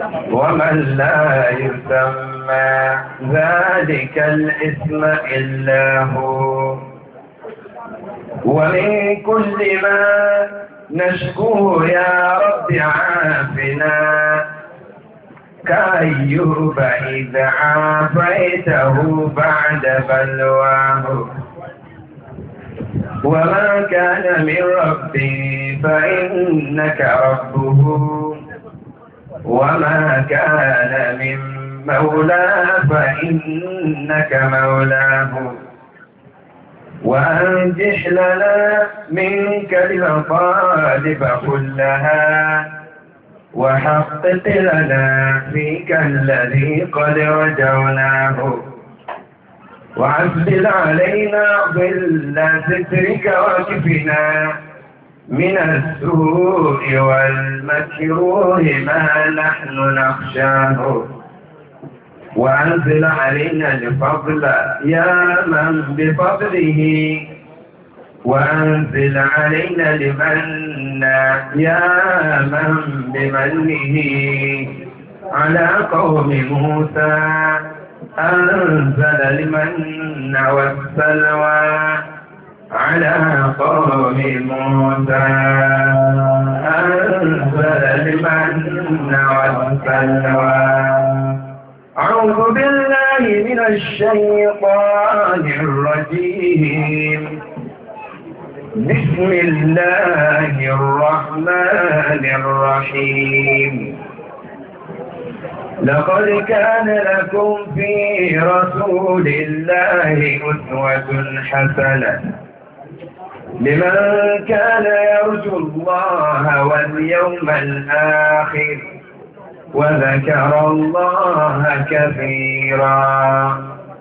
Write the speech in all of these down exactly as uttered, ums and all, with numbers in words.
ومن لا يسمى ذلك الاسم إلا هو. ومن كل ما نشكوه يا رب عافنا، كأيوب إذا عافيته بعد بلواه. وما كان من ربي فإنك ربه، وما كان من مولى فإنك مولاه. وأنجح لنا منك المطالب كلها، وحقق لنا فيك الذي قد رجوناه. وأسبل علينا ظل سترك وكفنا من السوء والمكروه ما نحن نخشاه. وأنزل علينا الفضل يا من بفضله، وأنزل علينا المن يا من بمنه. على قوم موسى أنزل المن والسلوى، على قوم موسى أنزل المن والسلوى. أعوذ بالله من الشيطان الرجيم. بسم الله الرحمن الرحيم. لقد كان لكم في رسول الله أسوة حسنة لمن كان يرجو الله واليوم الآخر وذكر الله كثيرا.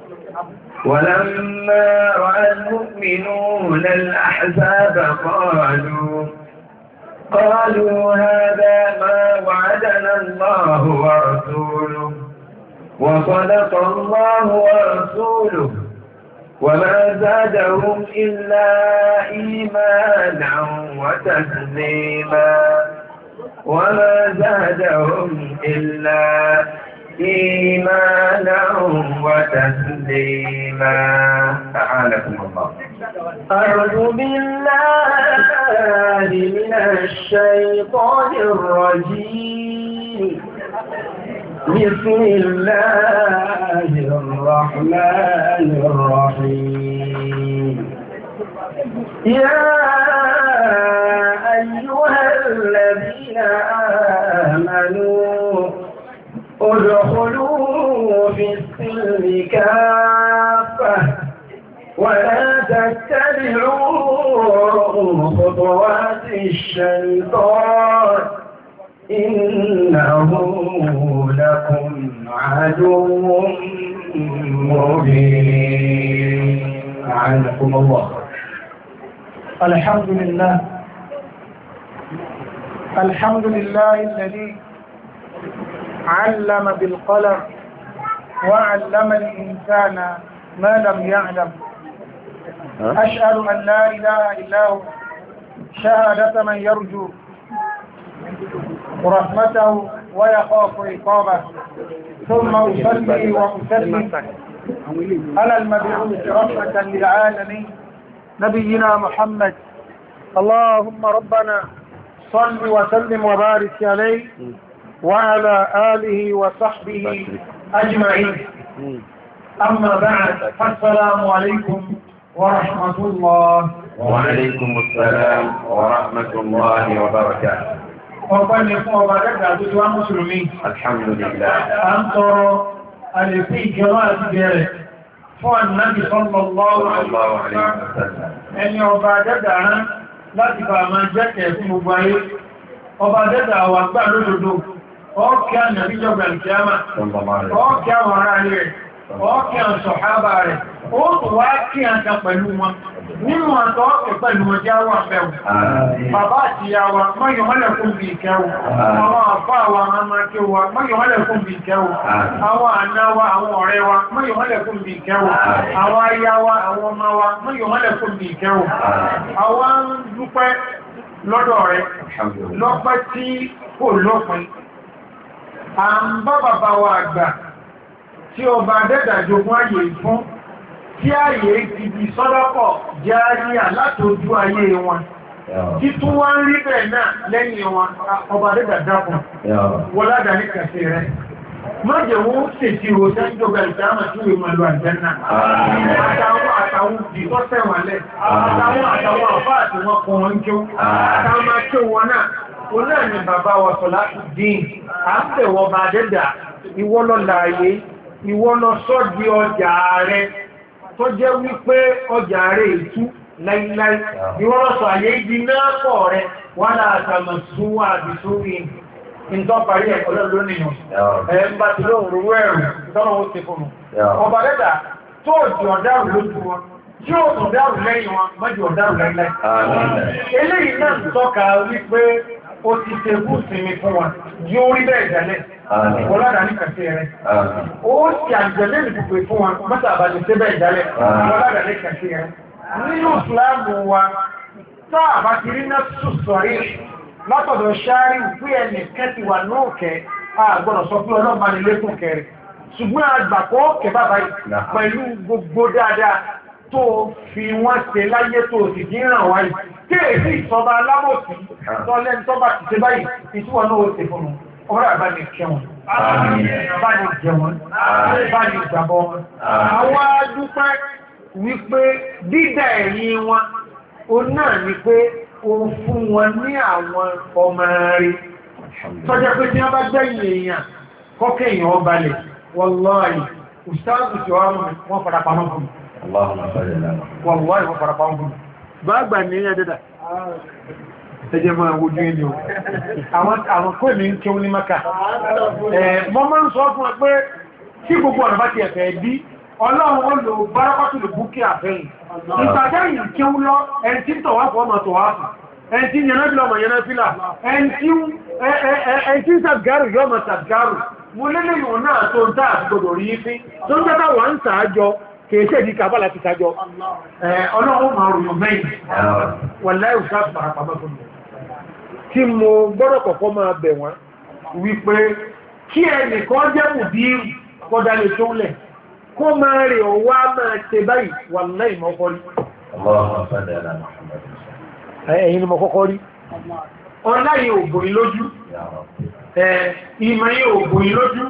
ولما رأى المؤمنون الأحزاب قالوا قالوا هذا ما وعدنا الله ورسوله وصدق الله ورسوله، وما زادهم إلا إيمانا وتسليما وما زادهم إلا إيمانا وتسليما. أعانكم الله. أعوذ بالله من الشيطان الرجيم. بسم الله الرحمن الرحيم. يا أيها الذين آمنوا ادخلوا في السلم كافة ولا تتبعوا خطوات الشيطان إنه لكم عدو مبين. أعانكم الله. الحمد لله الحمد لله الذي علم بالقلم وعلم الإنسان ما لم يعلم. أشهد أن لا إله إلا هو شهادة من يرجو رحمته ويخاف عقابه، ثم أصلي وأسلم على المبعوث رحمة للعالمين نبينا محمد. اللهم ربنا صل وسلم وبارك عليه وعلى آله وصحبه أجمعين. أما بعد، فالسلام عليكم ورحمة الله. وعليكم السلام ورحمة الله وبركاته. وقال لكم وبركاته أدوى مسلمين. الحمد لله. أنتر الفي جراءة بيرك فالنبي صلى الله عليه وسلم أن يباددنا لا تبقى من جاك في مبايل وباددها وأكبر لدودو ọkẹ́ ànàbí jọba ìkìyàmà, ọkẹ́ àwọn ará rẹ̀, ọkẹ́ àwọn sọ̀hábà rẹ̀, ó tó wá kí àjá pẹ̀lú wọn, nínú àtọ́ ọkẹ́ pẹ̀lú wọn já wà mẹ́wù. Bàbá àti ìyá wa, mọ́yọ̀mọ́lẹ̀ fún bí ìkẹwù, àwọn àfá wa, amáké wa, mọ́yọ̀mọ́lẹ̀ fún bí ìkẹwù, àwọn àná wa, àwọn ọ̀rẹ́ wa, mọ́yọ̀mọ́lẹ̀ fún bí ìkẹwù, àwọn aya wa, àwọn ọmọ wa, mọ́yọ̀mọ́lẹ̀ fún bí ìkẹwù. Àwọn ń dúpẹ́ lọ́dọ̀ rẹ̀, lọ́pẹ́ tí kò lópin. à ń bá bàbá wa àgbà tí ọba dẹ́dà jogún ayé fún tí ayé ti di sọ́dọ́pọ̀ jẹ́ àríyà látojú ayé wọn títún wá ń rí bẹ́ẹ̀ náà lẹ́yìn wọn ọba dẹ́dà dákun wọládà ní kàṣẹ rẹ̀ mọ́jẹ̀ wọ́n tètè ò sẹ́jọba ìdámà tí wèé mọ̀lú àjẹ́nà àtàwọn àtàwọn ìtọ́ sẹ́wọ̀nlẹ̀ àtàwọn àtàwọn àfáà tí wọ́n kọ́ wọn jó àtàwọn máa kí wọn náà ó náà ni bàbá wa sọ̀lá dín à ń bẹ̀wọ̀ bá dẹ́dà ìwọ́lọ́ láàyè ìwọ́lọ́ sọ́dí ọjà rẹ̀ tó jẹ́ wípé ọjà rẹ̀ ètú láíláí ìwọ́lọ́ sọ àyè ìdí náà pọ̀ rẹ̀ wọ́n láàtàmà súnwà àbìsúwì ìntọ́ parí ẹ̀kọ́ lónìí ẹ̀ ń bá ti lóòrùn rú ẹ̀rù tọ́nà ó ti fún un ọba dẹ́dà tó jù ọ̀dáàrù lójú wọn yóò tún dáàrù lẹ́yìn wọn mọ́jú ọ̀dáàrù láíláí eléyìí náà tọ́ka wípé ó ti ṣe bú sinmi fún wọn yóò rí bẹ́ẹ̀ jẹ́lẹ̀ wọ́ládà ní kàṣẹ rẹ̀ ó ti àjẹ́lẹ̀ ìpùpù fún wọn mọ́ta àbájẹ́ sí bẹ́ẹ̀ jẹ́lẹ̀ wọ́ládà ní kàṣẹ rẹ̀ nínú ìsìláàmù wa táà bá ti rí náà sùsọ̀rí látọ̀dọ̀ ṣáárí pé ẹni kẹ́ti wà náà kẹ́ àgbọ̀nà sọ pé ọlọ́mà ní lékún kẹrẹ ṣùgbọ́n àgbàkọ́ kẹ bàbá yìí pẹ̀lú gbogbo dáadáa tó fi wọ́n ṣe láyé tó sì kí ń ràn wáyé tí èsì ìsọba alábòsí tọ́lẹ́ tọ́ba ti ṣe báyìí ìtúwọ̀ náà ó ṣe fún un ọ̀rọ̀ àbá ní kẹwọn bá ní jẹun bá ní ìjàbọ̀ wọn àwọn adúpẹ́ wípé dídà ẹ̀yìn wọn ó náà ni pé ó fún wọn ní àwọn ọmọ rẹ̀ tọ́jẹ́ pé tí wọ́n bá gbẹ̀yìn èèyàn kọ́kẹ́ èèyàn ọbalẹ̀ wallahi ustazu tí wọ́n fara pamọ́ fún wallahi wọ́n fara pamọ́ fún bá gbà ní ẹ̀yà dẹ́dà ẹjẹ́ mọ́ ojú ẹni o àwọn kó ní kí ó ní maka mọ́ mọ́ ń sọ fún ẹ pé tí gbogbo ọ̀nà bá ti ẹ̀fẹ́ bí ọlọ́run ó lò bárakọ́tù lè búkí àfẹ́yìn ìgbàjáyìn kí ó lọ ẹni tí tọ̀wá fọ́ ọmọ tọ̀wá fún ẹni tí yẹnà fílà ọmọ yẹnà fílà ẹni tí ń sàgárù yọ ọmọ sàgárù mú lélẹ̀ ìwọ̀n náà tó ń tàà àti gbọdọ̀ rí fí tó ń jẹ́ta wà ń sàájọ kèéṣẹ́ ìdí kàbá láti sàájọ ọlọ́run máa rùn mẹ́yìn wà láì òṣàtù parapamọ́ fún mi tí mo gbọ́dọ̀ kọ̀kọ́ máa bẹ̀ wọ́n wípé kí ẹnìkan jẹ́ mùdírù kọ́dá lè tó lẹ̀ kó máa rè ọwá máa ṣe báyìí wà láì mọ́kọ́rí ẹ̀yìn ni mo kọ́kọ́ rí ọlá yìí ògbòyìn lójú ìmọ̀ yìí ògbòyìn lójú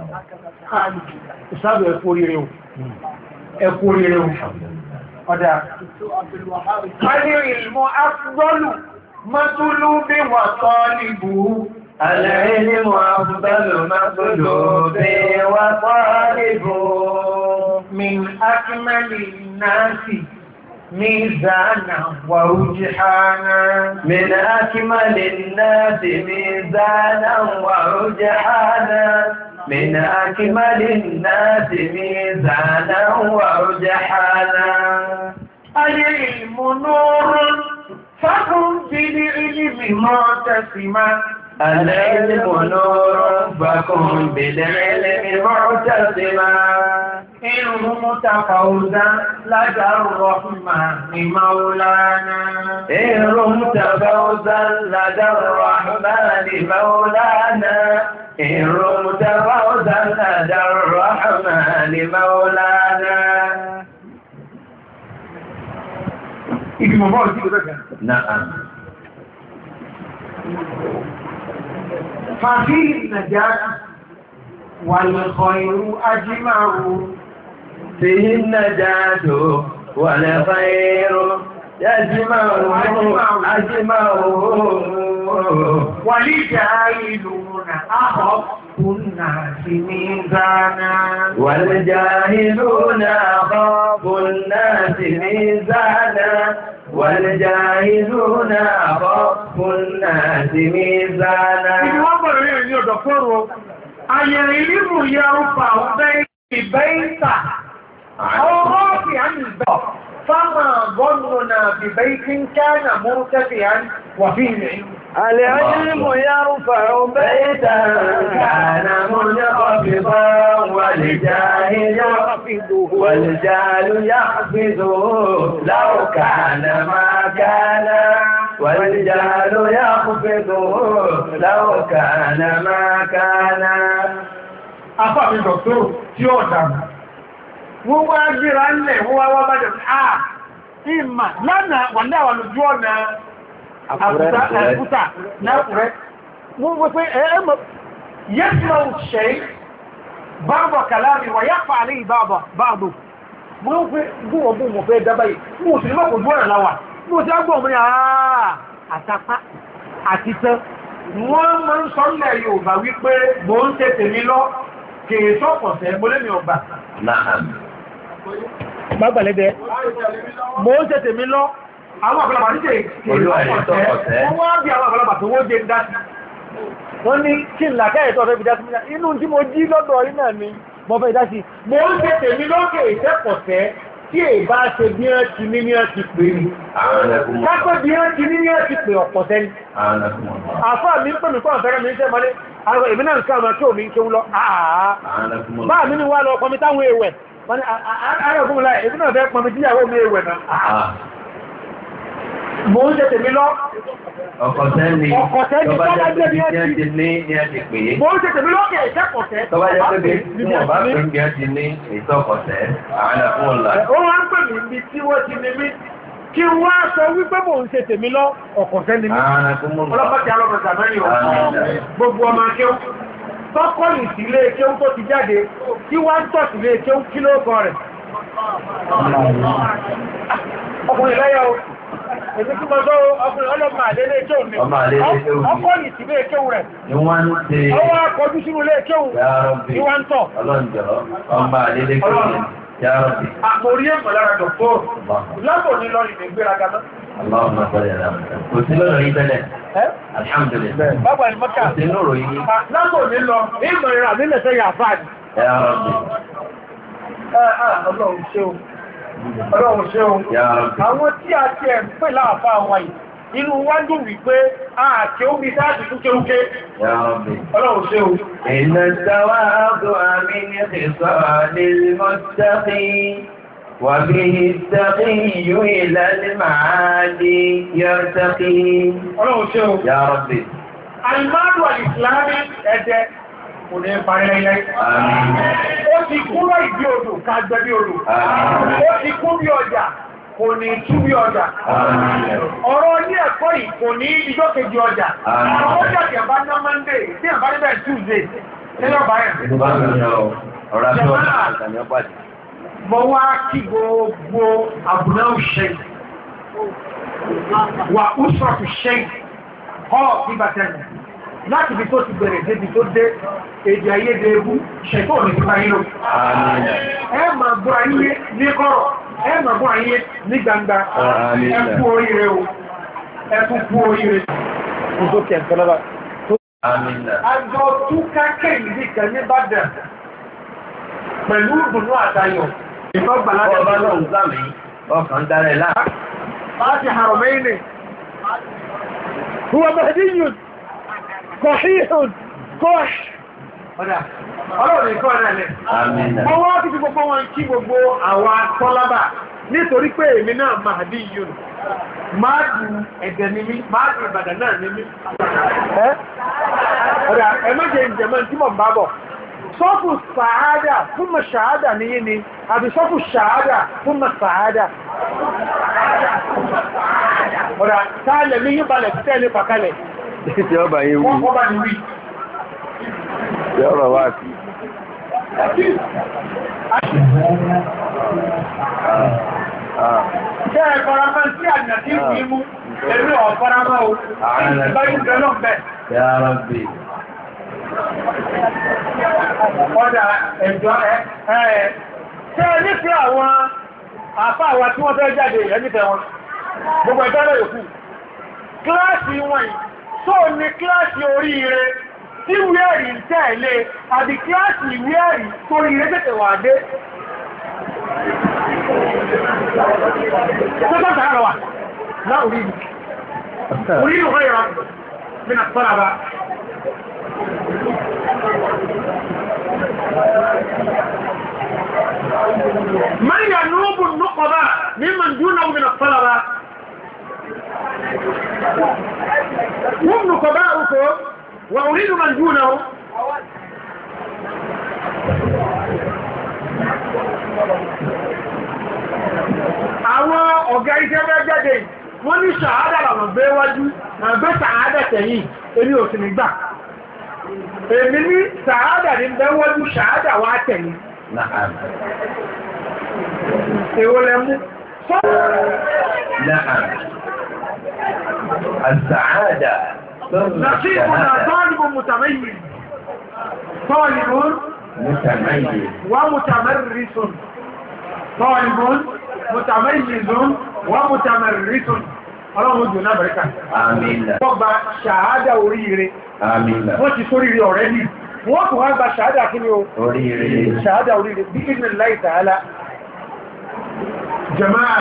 ìsáàbù ẹ̀kú oríire o ẹ̀kú oríire o ọ̀dá alẹ́ ìlmọ̀ afdọ́lù mọ́túlú bí wà tọ́ níbù alẹ́ ìlmọ̀ afdọ́lù mọ́túlú bí wà tọ́ níbù min akmali nasi ميزانا ورجحانا من أكمل الناس ميزانا ورجحانا من أكمل الناس ميزانا ورجحانا العلم نور فكن بالعلم معتصما العلم نور فكن بالعلم معتصما إن رمت فوزا لدى الرحمن مولانا إن رمت فوزا لدى الرحمن مولانا إن رمت فوزا لدى الرحمن مولانا نعم ففي النجاة والخير أجمعه فيه النجاة والخير يجمعه أجمعه والجاهلون أخف الناس ميزانا والجاهلون أخف الناس ميزانا والجاهلون أخف الناس ميزانا العلم يرفع بيت أو رافعا البيت فما ظننا ببيت كان مرتفعا وفيه العلم العلم يرفع بيتا كان منخفضا والجاهل يخفضه والجاهل يخفضه لو كان ما كان والجهل يخفضه لو كان ما كان. Afá mi dọ̀tọ́rọ̀ tí ó dàmù. Wọ́n wá gbéra ńlẹ̀ wọ́n wá wá bájẹ̀ àà ìmà lánàá wà ní àwọn ojú ọ̀nà àkúta láàkùrẹ́. Wọ́n wọ́n pé ẹ̀ẹ́mọ̀ yẹ́sùn ṣe bábọ̀ kàlámi wà yá fà ní ìbábọ̀ báàbò. Wọ́n pé gúnwọ̀ bú mọ̀ fẹ́ dábáyé. Mo sì lọ́pọ̀ ojú ọ̀nà láwà. Mo sì á gbọ́ ọmọ ní àà àtàpá àti tán. Wọ́n máa ń sọ ilẹ̀ Yorùbá wípé mò ń tètè mi lọ kèé sọ́pọ̀sẹ̀ mọ́lẹ́mì ọgbà. Gbàgbàlẹ́dẹ́. Mò ń tètè mi lọ, àwọn àgbàlagbà ní kèé sọ́pọ̀sẹ̀. Wọ́n wá bí àwọn àgbàlagbà tó wó jẹ dásí. Wọ́n ní kí n làkẹ́ ẹ̀tọ́ fẹ́ fi dásí. Inú tí mo jí lọ́dọ̀ iná ni mo fẹ́ dásí. Mò ń tètè mi lọ kèé sẹ́pọ̀sẹ̀ tí è bá ṣe bí ẹ́ ti ní ní ẹ́ ti pè ní. Kápẹ́ bí ẹ́ ti ní ní ẹ́ ti pè ọ̀pọ̀ tẹ́ni. Àfáà mi ń pè mí kọ́ ọ̀fẹ́rẹ́ mi ń tẹ́ mọ́lé, àwọn èmi náà ń ká ọmọ kí omi ń kéwú lọ. Àà báà mi ní wá lọ pọmi táwọn èèwẹ̀. Ààrẹ ògùn láì, èmi náà fẹ́ pọmi tíyàwó mi èèwẹ̀ náà. Mo ń ṣe tèmi lọ. Ọkọ̀tẹ́ ni tọba jẹ́ pé bí ẹ́ ti ní ní ẹ́ ti pè é. Mo ń ṣe tèmi lọ́kẹ̀ ìṣẹ́kọ̀tẹ́. Tọba jẹ́ pé bí wọ́n bá pè bí ẹ́ ti ní ìtọ́kọ̀tẹ́, àwọn ẹ̀fún ọ̀la. Ó wá ń pè mí bí tí wọ́n ti ní mí. Kí wá sọ wípé mò ń ṣe tèmi lọ ọ̀kọ̀tẹ́ ni mí. Ọlọ́pàá ti alọ́pàá mẹ́rin ọ̀pọ̀ gbogbo ọmọ akéwú. Tọ́kọ̀lì sí ilé kéwú tó ti jáde, tí wá ń tọ̀ sí ilé kéwú kí ló kọ rẹ̀. Ọkùnrin lẹ́yọ̀ èdè tí mo sọ ọkùnrin ọlọ́mọ àlélé kéwù ni. Ọkọ̀lì sí ilé kéwú rẹ̀. Ọwọ́ akọjú sínú ilé kéwú ní wá ń tọ̀. Ọlọ́njọ́ ọmọ àlélé kéwú ni. Àkórí ẹ̀mọ̀ lára dọ̀pọ̀ lábò ní lọ ìrìn gbéraga náà. Allahumma salli ala Muhammad. Kò sí lọ́rọ̀ yìí tẹ́lẹ̀. Alhamdulillah. Bábà ní mọ́ká. Kò sí lọ́rọ̀ yìí. Lábò ní lọ, ìmọ̀ ìrìn àmìlẹ̀ sẹ́yà àfáàdì. Ẹ Rabbi. Ọlọ́run ṣe o. Ọlọ́run ṣe o. Àwọn tí a ti ẹ̀ ń pè láàfá àwọn yìí, inú wá ń dùn wípé ààkẹ́ omi dáàdì tún kéúké. Ọlọ́run ṣe o. Inna tawadhu'a min khisalil muttaqin. وبه التقي إلى المعادي يرتقي. Ọlọ́run ṣe o. يا ربي. Àìmáàdù àìsìláàmì ẹ̀jẹ̀ kò ní parí ilẹ̀. Ó ti kúrò ìbí odò ká gbẹ bí odò. Ó ti kú bí ọjà kò ní tú bí ọjà. Ọ̀rọ̀ ní ẹ̀kọ́ yìí kò ní ijọ́ kejì ọjà. Àwọn ọjà tí a bá ná Monday, tí a bá níbẹ̀ Tuesday, nílọ̀ báyẹ̀. Ọ̀rọ̀ àti ọ̀rọ̀ àti ọ̀pàdé. Mo wá kí gbogbo àbùná òṣè wà úsọ̀tù ṣe ọ́ ìbàtẹ̀nù láti bí tó ti bẹ̀rẹ̀ débi tó dé èdè ayédè ebú ṣẹ̀tọ́ ní ti báyé lò. Ẹ máa gbọ́ ayé ní kọ̀rọ̀, ẹ máa gbọ́ ayé ní gbangba, ẹ kú oríire o, ẹ kú kú oríire. Àjọ túká kéèlì kan ní Bàdàn pẹ̀lú ìdùnnú àtayọ̀. Ọba náà ń sáàmì ọkàn dárẹ̀ láà. Láti Haramaini. Huwa Mahdiyun, Sahihun, Kosh. Ọ̀dá, ọlọ́run ìkọ́ ẹ̀rẹ́ lẹ̀. Mo wá kí gbogbo wọn kí gbogbo àwa tọ́lábà nítorí pé èmi náà Mahdiyun. Máàdù ẹ̀dẹ̀ ni mí, máàdù Ìbàdàn náà ni mí. Ọ̀dá, ẹ má jẹ ìjẹmọ́ tí mọ̀ ń bá bọ̀. Sọ́fù sàádà fún mọ̀ ṣàádà ní yí ni, àbí sọ́fù ṣàádà fún mọ̀ sàádà. Ọ̀dá, táàlẹ̀ ní yí balẹ̀ títẹ́ ní pàkálẹ̀. Tí ó bá yí wí. Wọ́n kọ́ bá ní wí. Tí ó rọ̀ wá sí. Ṣé ẹ faramọ́ sí àjìnà tí ń fi mú, ẹ̀rí ọ̀ faramọ́ o, ìbáyé ìgbẹ̀lọ́ bẹ̀. Ya Rabbi. Ọ̀dà ẹ̀jọ́ ẹ̀ ẹ̀ ṣe nífẹ́ àwọn àpá àwà tí wọ́n fẹ́ jáde ẹ̀nífẹ́ wọn gbogbo ẹ̀jọ́ lọ yòókù kíláàsì wọn yìí tó ní kíláàsì oríire tí wíẹ̀rì ń tẹ̀lé àbí kíláàsì wíẹ̀rì tó ríire tẹ̀tẹ̀ wà dé tọ́tọ́ tààrà wà láorí orí ìlú ọ̀yọ́ mìnà tọ́lá bá من ينوب النقبة ممن دونه من الطلبة wọ́n mú kọ̀ bá òkò wà orílù ma jù náà àwọn ọ̀gá iṣẹ́ bẹ́ jáde wọ́n ní ṣàhádà làwọn gbé wájú ma gbé ṣàhádà tẹ̀yìn èmi ò sì ní gbà èmi ní ṣàhádà ní bẹ́ wájú ṣàhádà wá tẹ̀yìn èwo lẹ́mú نعم السعادة نصيبنا طالب متميز طالب متميز ومتمرس طالب متميز ومتمرس ọlọ́run jù náà bẹ̀rẹ̀kà آمين wọ́n gba ṣàhádà oríire آمين wọ́n ti sóríire ọ̀rẹ́dì wọ́n tún wá gba ṣàhádà kí ni o oríire ṣàhádà oríire bí ìdí láì tààlà jàmáà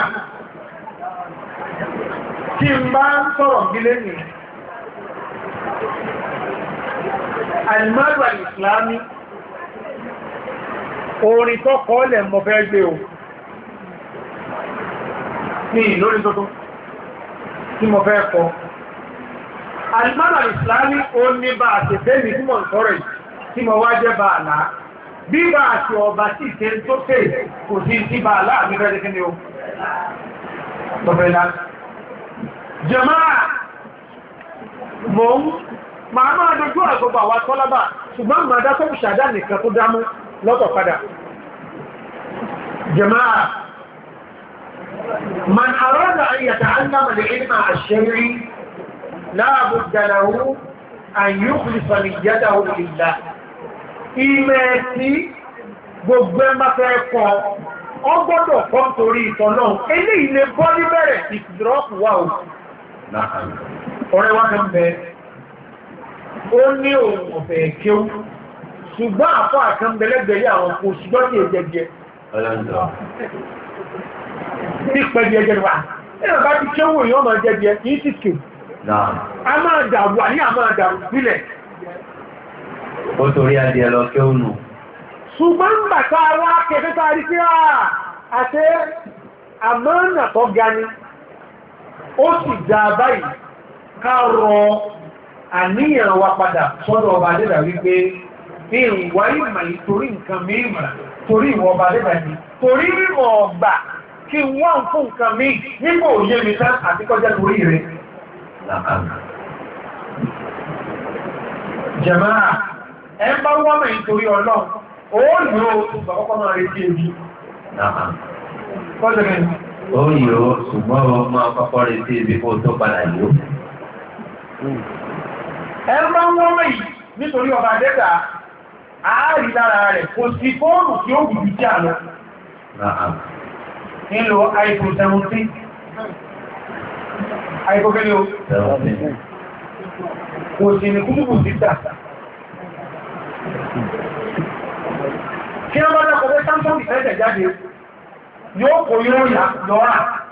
tí n bá ń sọ̀rọ̀ gílé ní alìmọ́lù alìsìlámi orin tó kọ́ọ̀lẹ̀ mọ̀ fẹ́ gbé o ní lórí tó tó tí mọ̀ fẹ́ kọ́ alìmọ́lù alìsìlámi ó ní bá àti fẹ́mi tí mọ̀ ń sọ̀rọ̀ tí mọ̀ wá jẹ́ bá àlá bí bá àti ọba sí ìṣẹ́ tó fẹ́ kò sí sí bá àlá àmì fẹ́ kí ni o tọ́fẹ́ láti jàmáà mọ̀ ń máa máa dojú àgbogbo àwọn tọ́lábà ṣùgbọ́n máa dá sọ́bù ṣàdá nìkan tó dámú lọ́tọ̀ padà jàmáà man arada an yata'allama al-ilma ash-shar'i la budda lahu an yukhlisa niyyatahu lillah ìmẹ̀ẹ̀tí gbogbo ẹ máa fẹ́ kọ́ ọ gbọ́dọ̀ kọ́ torí ìtọ́nà eléyìí lè bọ́ níbẹ̀rẹ̀ ìdúrọ́pù wà ó ọ̀rẹ́ wá kan bẹ ó ní ohun ọ̀fẹ́ kéwú ṣùgbọ́n àfọ́ àkànbẹ̀lẹ́gbẹ̀ẹ́ àwọn kò ṣùgbọ́n ní ẹjẹjẹ ní pẹ̀lú ẹjẹ wà ẹ̀rọ bá ti kéwú èèyàn máa jẹjẹ kìí sì kè a máa dàrú àní a máa dàrú sílẹ̀ ó torí adìẹ lọ kéwú nù ṣùgbọ́n bàtà wá kẹfẹ́ tàrí sí àti àmọ́nà tó gani ó sì dá báyìí ká rọ àníyàn wa padà sọ́dọ̀ ọba adẹ́dà wípé ní ìwà ìmà ìtorí nǹkan mìíràn torí ìwọ ọba adẹ́dà ní torí mímọ̀ ọgbà kí wọ́n fún nǹkan mí nígbò òye mi tán àti kọjá torí rẹ̀ jàmáà ẹ bá wọ́n mẹ́ ìtorí ọlọ́run ó yóò ṣùgbọ́n kọ́kọ́ máa rí sí ebi kọ́jọ́gẹ́ ó yóò ṣùgbọ́n ó máa kọ́kọ́ rí sí ibi kó tó padà yóò ẹgbẹ́ wọ́n mẹ́ yìí nítorí ọba dẹ́ta ààrí lára rẹ̀ kò sí fóònù tí ó gbùgbù jà lọ nílò iPhone seventeen iPhone kẹ́lẹ́ o kò sí ní kúrùkù títà kí wọ́n bá dákọ̀ pé Samsung ìfẹ́ẹ̀tẹ̀ jáde yóò kò yóò yà lọ́rà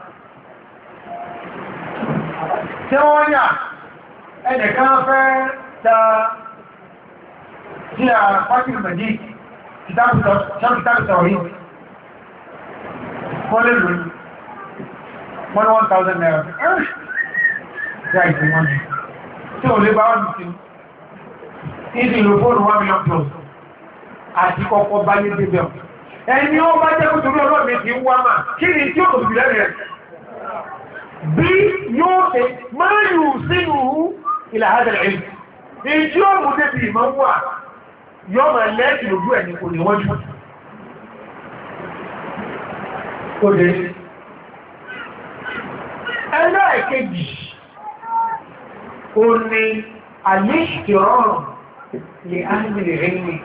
tí wọ́n yà ẹnìkan fẹ́ ta tí a pàtàkì méjì kìtàkùtà orí kọ́lé lórí one one thousand naira tí a ìsìn wọn tí ò lè bá wọ́n tí ìdí ìlú fóònù one million plus àti kọ́kọ́ bá ní débẹ̀ ẹni ó bá jẹ́ kúrò ọlọ́mí ti ń wá máa kí ni tí ó kò bìí lẹ́rẹ̀ bí yóò ṣe máa yù sínú ilẹ̀ àádẹ́rẹ̀ ẹ̀yìn ní tí ó mú débi ìmọ̀ wà yọ́ máa lẹ́ẹ̀kì lójú ẹni kò ní wọ́n jù ó dé ẹlẹ́ẹ̀kejì ó ní àlẹ́ṣìkìrọ̀rùn lè áńgbìlẹ̀ ẹ̀yìn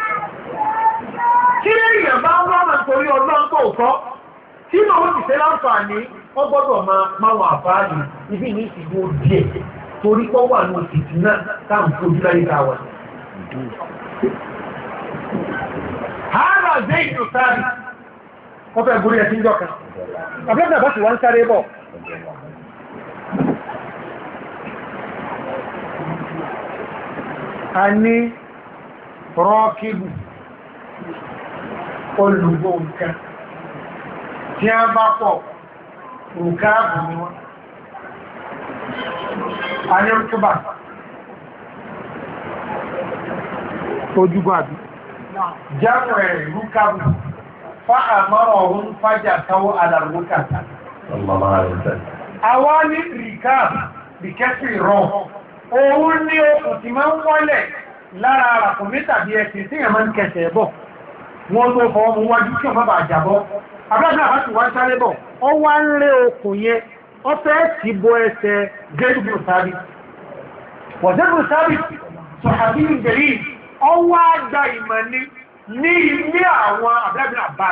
kí lẹ́yìn bá wọ́n máa torí ọlọ́n tó kọ́ tí ma ó ti fẹ́ láǹfààní wọ́n gbọ́dọ̀ máa máwọn àfáàlì ibi ní ìsìnkú díẹ̀ torí pọ́ wà ní òsìtì náà táà ń fojú láyé káwà hàrà zẹ́ ìjọ sáré wọ́n fẹ́ gúrí ẹ̀sìn jọ kan àbẹ́bẹ̀ bá sì wá ń sáré bọ̀ a ní rọ́ọ̀kìbù olùgbò nǹkan tí a bá pọ̀ òkáàbù ni wọ́n a ní rútúbà ojúgbọ́n àbí jámù ẹ̀ rúkàbù fa àmọ́rọ̀ ọ̀hún fájà káwọ́ alàrúkà àwa ní rìkàbù bìkẹ́sì rọ òun ní okùn tí máa ń wọ́lẹ̀ lára àràkùnmí tàbí ẹ̀sìn tí èèyàn máa ń kẹsẹ̀ bọ̀ wọ́n tó fọwọ́ mú wájú kí ọmọ bà jàbọ́ abúlé àbá ti wá sáré bọ̀ ọ wá ń ré okùn yẹn ọ fẹ́ ti bọ ẹsẹ̀ gẹ́gbù sábì wọ̀dẹ́gbù sábì sọ̀hàbí ìgbèrí ọ wá gba ìmọ̀ ní ní ilé àwọn abúlé àbá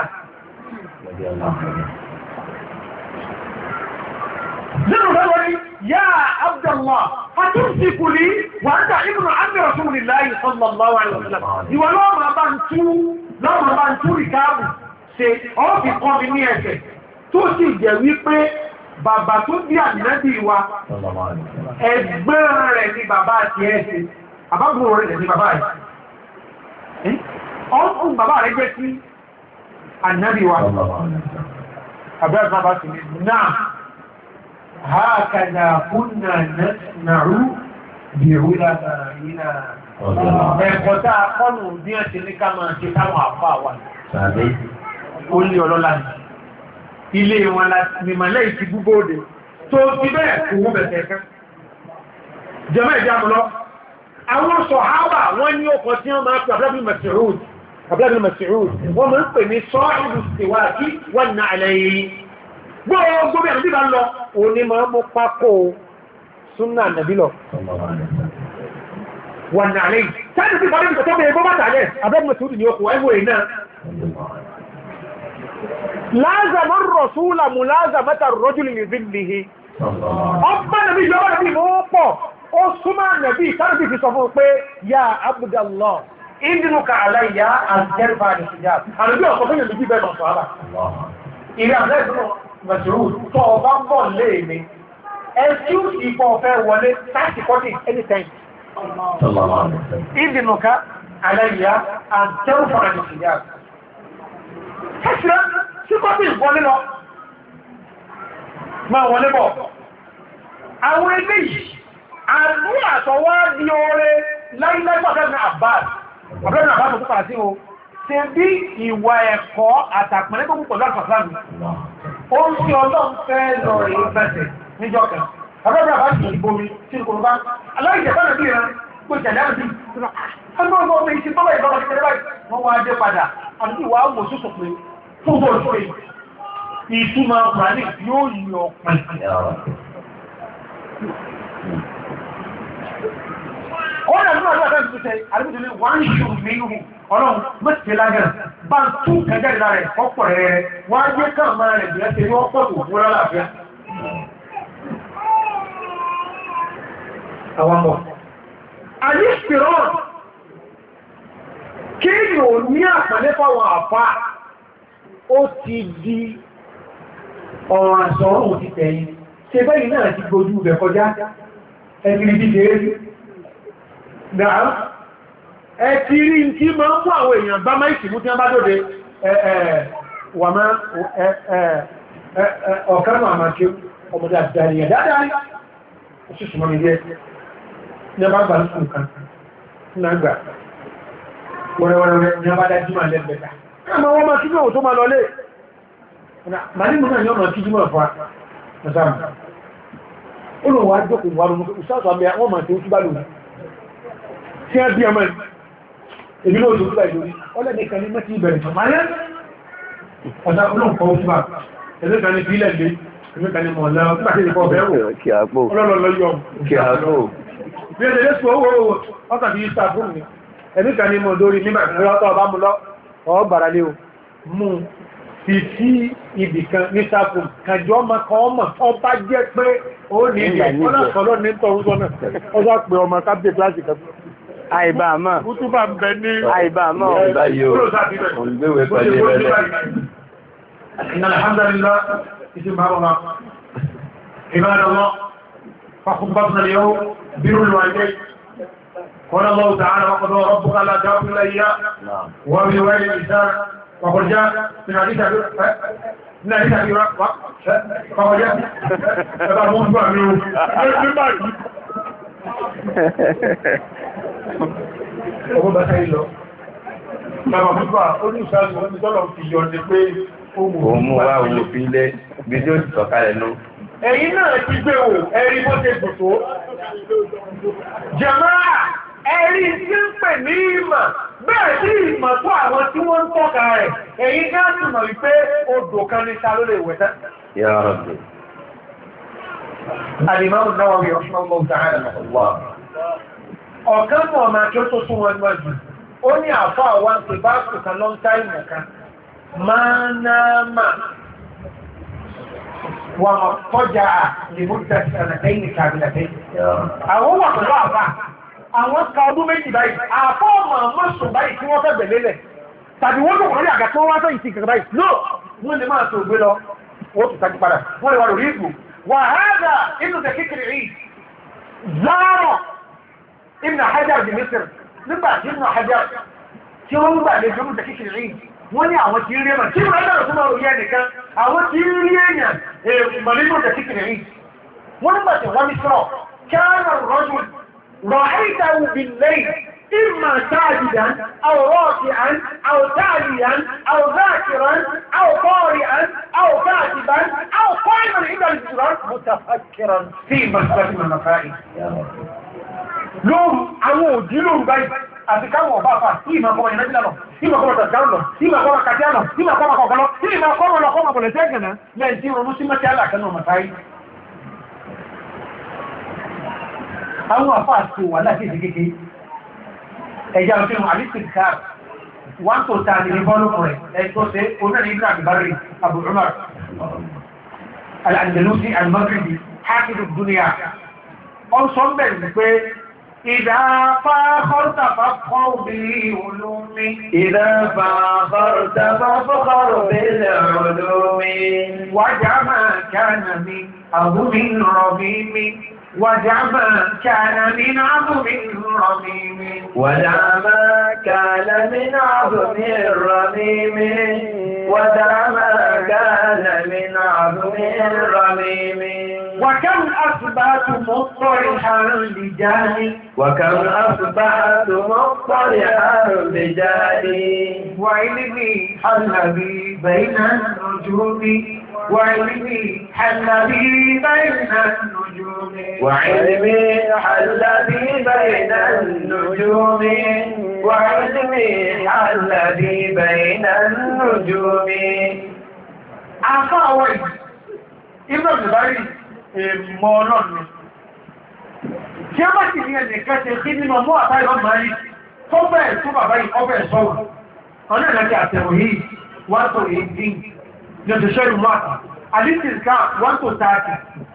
nínú lọ́wọ́ ní yá Abdallah àtúnṣìkù ní wà ń dà ibùnà àmì Rasulillahi sallallahu alaihi wasallam ìwọ lọ́wọ́ máa bá ń tú lọ́wọ́ máa bá ń tú ìkáàbù ṣe ọ́fì kan mi ní ẹsẹ̀ tó sì jẹ́ wípé bàbá tó bí ànábì wa ẹgbẹ́ rẹ̀ ní bàbá àti ẹsẹ̀ àbábùrò rẹ̀ ní bàbá rẹ̀ ọ́fún bàbá rẹ̀ jẹ́ sí ànábì wa àbẹ́rẹ̀ bàbá sì ní náà هكذا كنا نسمع بعلمائنا ẹ̀kọ́ta akọ́nù bí ẹ̀ ti ní ká máa ṣe káwọn àfá wà ó lé ọlọ́lá ní ilé wọn láti mímọ̀lẹ́ ìtì gbúgbóòdè tó ti bẹ́ẹ̀ kòwó bẹ̀ẹ̀ ẹ̀kẹ́ jẹ́mẹ́ ìjámúlọ́ àwọn sọ̀hábà wọ́n ní ọkọ̀ tí wọ́n máa pẹ̀ Abdullah bin Mas'ud wọ́n máa ń pè ní sọ́ọ̀rù síwáàkí wọ́n nà àlẹ́yìn gbogbo bí àmì bá lọ òní máa mú pákó súnnà nàbí lọ wà nàlẹ́ sáàdì sí ìfàdé ìfẹ́ tó bèèrè bọ́ bàtà lẹ́ abẹ́mọ̀ tó dì okò ẹwọ́ iná lázàmọ́ rọ̀súlà mú lázàmọ́ta rọ́jùlì lè zílìhì ọgbà nàbí yọ́ nàbí mọ́ pọ̀ ó súnmà nàbí sáàdì fi sọ fún pé ya Abdallah ìdínúkà aláìyá àjẹ́rìfà àdìsíjà àrùbí ọ̀pọ̀ fún ìlú bíbẹ̀ lọ sọ́ọ́bà ìrìn àjẹ́ Mẹ̀sùrù tó ọba ń bọ̀ lé mi, ẹ̀sí ò sì pọ̀ fẹ́ wọlé láti kọ́dí anytime. Ìdìnùká, àlẹ́yà, àjẹ́rù fún àjẹ́sìyà. Ẹ̀sìrẹ́ sí kọ́dí ìwọlé lọ. Máa wọlé bọ̀. Àwọn ilé yìí, àmú àtọwá di oore láìláìpọ̀ àbẹ́bìnrin àbáàdì. Àbẹ́bìnrin àbáàdì tó pàdé sí o. Ṣe bí ìwà ẹ̀kọ́ àtàpẹ̀lẹ́ tó púpọ̀ lọ́pàá ó ń tí ọlọ́run fẹ́ lọ rí bẹ̀sẹ̀ níjọ́ kan. Àbẹ́bẹ̀ àbá ti ìbomi tí kò bá aláìjẹ̀ bá nàbí ìran pé ìjẹ̀dá àti ọmọ ọmọ ọmọ ìṣẹ́ tọ́lá ìbára ti tẹ́lẹ̀ báyìí wọ́n wá dé padà àti ìwà àwọ̀ tó sọ̀pẹ́ tó bọ̀ tó yìí. Ìtumọ̀ Kùránì yóò yí ọ̀pẹ̀. Ó rẹ̀ nínú àjọ́ àtàkùn tó ṣe àdébùtò ní wọ́n ń ṣù nínú ọlọ́run mẹ́sìtì lágẹ̀rẹ̀ bá ń tún kẹjẹ́ ìlà rẹ̀ ọ̀pọ̀ rẹ̀ wọ́n á jẹ́ káà máa rẹ̀ bí ẹ́ tẹ́lẹ̀ ọ̀pọ̀ tó fún lálàáfíà. Àwọn ọmọ. Àyíṣìíràn kí yóò ní àpàlẹ́ fáwọn àfá ó ti di ọ̀rọ̀ àṣọ́rùn ti tẹ̀yìn. Ṣe bẹ́yìn náà ti gbójú rẹ̀ kọjá ẹgbìrì bí ṣe rí. Náà ẹ ti rí tí ma ń mú àwọn èèyàn bá máa ìsìnkú tí wọ́n bá dóde wà máa ọ̀kánù àmàkí ọmọdé àdáyà dáadáa ó sì súnmọ́ nílé ní ọba gbà lóṣù kan náà gbà wẹ́rẹ́wẹ́rẹ́ ní ọba dájú máa lẹ́gbẹ̀ta àmà wọ́n máa kíjú òun tó máa lọlé màálìmù náà yọ́ máa kíjú máa fà mọ́sáàmù ó lò wá jókòó wà lónú ìsáàtọ̀ àmì àwọn máa tí ó túbá lónú tí a bí ọmọ ìbí ló tó túbá ìlú ọlẹ́dẹ̀ kan ní mẹ́tí ìbẹ̀rẹ̀ tọ̀máyẹ́ ọ̀dá olóǹkọ́ òtúbà ẹ̀lẹ́ kan ní fílẹ̀ lé ẹ̀mẹ́ kan ní mọ̀lá ọ̀túbàtí ìfọ́ bẹ̀rù ọlọ́lọ́lọ́yọ́ bí ẹ̀lẹ́ lẹ́sù owó ọkàtí ìsà fún mi ẹ̀mí kan ní mọ̀ lórí nígbà ìrọ́tọ̀ ọba mú lọ ọ̀ọ́bàrà lé o mú fi sí ibì kan ní sáfún kàjọ ọmọ kan ọmọ ọba jẹ́ pé ó ní ìdí ọlọ́sọ̀lọ́ ní tọrún sọ́nà ọjọ́ pé ọmọ kápẹ́ kíláàsì kan àìbá àmọ́ kútúbà ń bẹ ní àìbá àmọ́ ọ̀gbá yóò olùgbéwé pẹ̀lú ẹlẹ́ alhamdulillah isi maruna ibadallah فخطبتنا اليوم بر الوالدين قال الله تعالى وقضى ربك لا تعبدوا الا اياه وبالوالدين احسانا وقد جاء من حديث ní àyíká bí wá kọmọdé ẹ̀bá mú gbà mí o ní báyìí ọmọ bá sáyé lọ bàbá púpà ó ní ìsáàlù wọn ni tọ́lọ̀ fi yọ ní pé ó mú wá owó fi ilé bí tí ó ti sọ̀kalẹ̀ nú ẹ̀yìn náà ti gbé wò ẹ̀rí bó ṣe tòtò jàmáà ẹ̀rí tí ń pè ní ìmọ̀ bẹ́ẹ̀ sí ìmọ̀ tó àwọn tí wọ́n ń tọ́ka rẹ̀ ẹ̀yìn ká sì mọ̀ wípé odò kan ní ta ló lè wẹ̀ tán. Ya Rabbi. Al-Imam An-Nawawi rahimahullahu ta'ala ọ̀kan mọ̀ ọ̀mà kí ó tó tún wọn níwájú ó ní àfọ́ àwọn àti bá kùkà lọ́n táìmù kan máa náà mà wà mọ̀ tọ́jà lè mú tẹ̀sí ànàtẹ́yìn kàbìlàtẹ́yìn àwọn wà pẹ̀lú àfà àwọn ka ọdún méjì báyìí àfọ́ ọmọ mọ́sùn báyìí tí wọ́n fẹ́ bẹ̀lẹ̀ lẹ̀ tàbí wọ́n lòkùnrin àgà tí wọ́n wá fẹ́ ìsìn kàkà báyìí no wọ́n lè máa tó gbé lọ wọ́n tó tajú padà wọ́n lè wà lórí ìgbò wà hádà inú tẹ̀ kékeré rí záàrọ̀ Ibn Hajar di Misr nígbà tí Ibn Hajar tí wọ́n gbà lè jọmú tẹ̀ kékeré rí wọ́n ní àwọn tí rí ẹ̀mà tí wọ́n dára tó máa rí ẹnìkan àwọn tí rí èèyàn mọ̀lẹ́gbọ̀n tẹ̀ kékeré rí wọ́n nígbà tí wọ́n ní sọ́rọ̀ كان الرجل رأيته بالليل إما ساجدا أو راكعا أو تاليا أو ذاكرا أو قارئا أو كاتبا أو قائما عند الجدران متفكرا في مسألة من المسائل lóòrùn àwọn òjì lóòrùn báyìí àti káwọn ọba àfà tí ìmọ̀ ọkọ̀ ìrìnàjì lọ tí ìmọ̀ ọkọ̀ tàbí lọ tí ìmọ̀ ọkọ̀ kàtíà lọ tí ìmọ̀ ọkọ̀ ọkọ̀ lọ tí ìmọ̀ ọkọ̀ ọkọ̀ ọkọ̀ lẹ́sẹ̀ gẹ̀nà lẹ́yìn tí ronú sí mẹ́tí alákanà mọ̀táyì àwọn àfà àti wà láti ìsì kéèké ẹja òfin àlìsìkà wọ́n tó ta ní bọ́ọ̀lù rẹ̀ ẹ̀tọ́ sí onáni ibn àbíbárì Abu Umar al-Andalusi al-Maghribi hakidu dunya ọ̀sán bẹ̀rẹ̀ pé إذا فاخرت فافخر بالعلوم إذا فاخرت فافخر بالعلوم ودع ما كان من عظم رميم ودع ما كان من عظم رميم ودع ما كان من عظم رميم ودع ما كان من عظم رميم وكم أصبحت مطرحا لجهلي وكم أصبحت مطرحا بجهلي وعلمي حل بي بين النجوم وعلمي حل بي بين النجوم وعلمي حل بي بين النجوم وعلمي حل بي بين النجوم أخاوي ابن الزباري èmọ̀ ọlọ́run tí a bá sì ní ẹni kẹsẹ̀ kí nínú ọmọ àtàrí ọmọ rí tó bẹ̀ẹ̀ tó bàbá yìí ọbẹ̀ sọ́wọ́ ọ̀nà ìrìnàjò àtẹ̀wò yìí wọ́n tó èdè ní ọjọ́ṣẹ́ ìlú àtà àdísìská wọ́n tó tààtì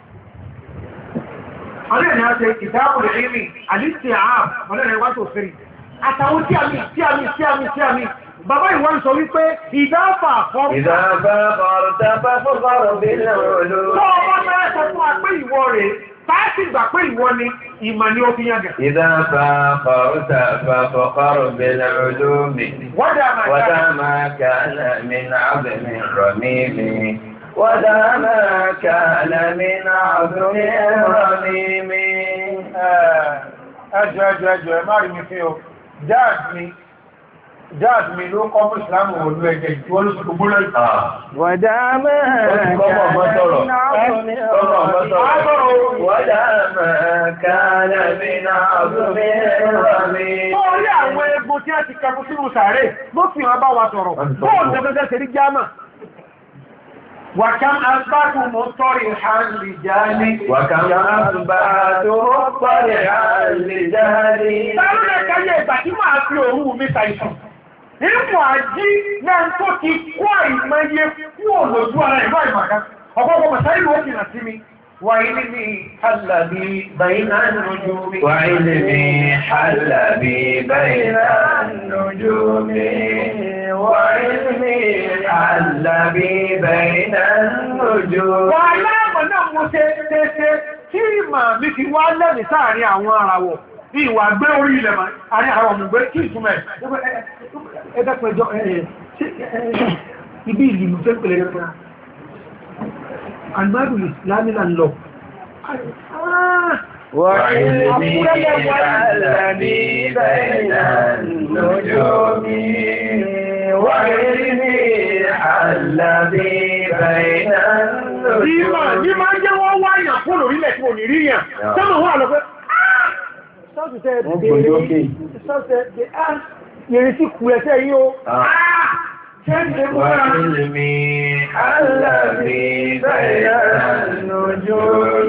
ọ̀nà ìrìnàjò ìtàkùn ìrìnrì àdísì àáp ọ̀nà ìrìnàjò wọ́n tó fẹ́rì àtàwọn tí a mi tí a mi tí a mi tí a mi bàbá ìwọ́n sọ wípé ìdáfà fọ́rọ̀ ìdáfà fọ́rọ̀ tàbá fọ́rọ̀ bí lọ́rọ̀ tó ọmọ mẹ́rẹ́ sọ fún wa pé ìwọ rẹ̀ táàtì gbà pé ìwọ ni ìmọ̀ ni ó fi yàgà ìdáfà fọ́rọ̀ tàbá fọ́rọ̀ bí lọ́rọ̀ mi wọ́dá máa kààlà mi náà mi rọ̀ mímí wọ́dá máa kààlà mi náà mi rọ̀ mímí. ẹjọ́ ẹjọ́ ẹjọ́ ẹ má rí mi fi o jáàdì mi jáàdì mi ló kọ́ fún ìsìlámù olú ẹgbẹ̀ ìtíwọ́ ló sì gbogbo lọ ìta. Wọ̀dá máa kààlà mi náà mi rọ̀ mímí. Orí àwọn egun tí a ti kẹfù sínú sàárè ló fi hàn bá wa sọ̀rọ̀. Bóòlù tẹ́fẹ́fẹ́ ṣe rí jámà. وكم أصبحت مطرحا لجهلي وكم أصبحت مطرحا لجهلي Tàbí lẹ́kẹ́ yẹ ìgbà tí máa fi òru mi ṣàìsàn. Ìmọ̀ àjí náà tó ti kó àìmọye kú òlòjú ara ìmọ̀ ìmọ̀ká. Ọ̀pọ̀pọ̀ mọ̀sáìlú ó kìnà sí mi. وعلمي حل بي بين النجوم وعلمي حل بي بين النجوم وعلمي حل بي بين النجوم. Wàhálà náà mo ṣe ṣeṣe tí ìmọ̀ mi fi wá lẹ́nì sáàrin àwọn àràwọ̀ bí ìwà gbé orí ilẹ̀ máa àrí àwọn ọmọgbé kí ìtumẹ̀ ẹgbẹ́pẹ̀jọ ibi ìlú tó pèlè rẹ̀ àgbàdùn ìsìlámì là ń lọ وعلمي الذي بين النجوم وعلمي الذي بين النجوم ní máa jẹ́ wọ́n wáyàn fún orílẹ̀ tí ò ní ríyàn sọ́mọ̀ wọ́n àlọ́pẹ́ sọ́ọ̀tù tẹ́ ẹ̀dẹ̀ yẹ̀rẹ̀ sí kù ẹ̀ṣẹ́ yíó وعلمي الذي بين النجوم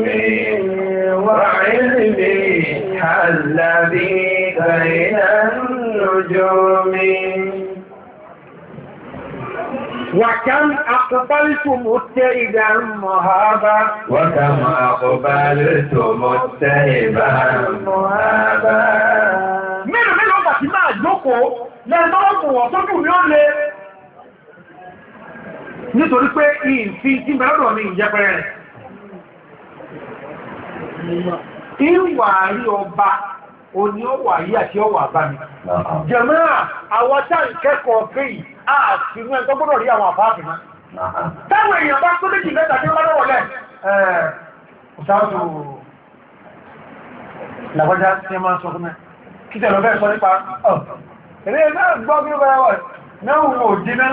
وعلمي الذي بين النجوم وكم أقبلت متئدا مهابا وكم أقبلت متهبا مهابا mélòó mélòó bà tí máa jókòó lẹ́ẹ̀lọ́gbùn wọ̀n tó jù ní ó lé nítorí pé ìfí tí mẹ́rọ̀dọ̀ mi ìjẹpẹrẹ rẹ̀ ìwà rí ọba òní ọwà yí àti ọwà bá mi jẹ̀mọ́ra àwọn tá ìkẹ́kọ̀ọ́ pé àti ní ẹ̀tọ́ gbọ́dọ̀ rí àwọn àfáàfì náà táwọn èèyàn bá tó méjì mẹ́ta tí ó bá lọ́wọ́lẹ̀ ọ̀sáàtò làwọ́já tí ẹ máa sọ fún mẹ́ kí tẹ̀lọ bẹ́ẹ̀ sọ nípa ọ̀ ẹ̀rẹ́ náà gbọ́ bí ó bẹ̀rẹ̀ wọ̀ náà wò dínà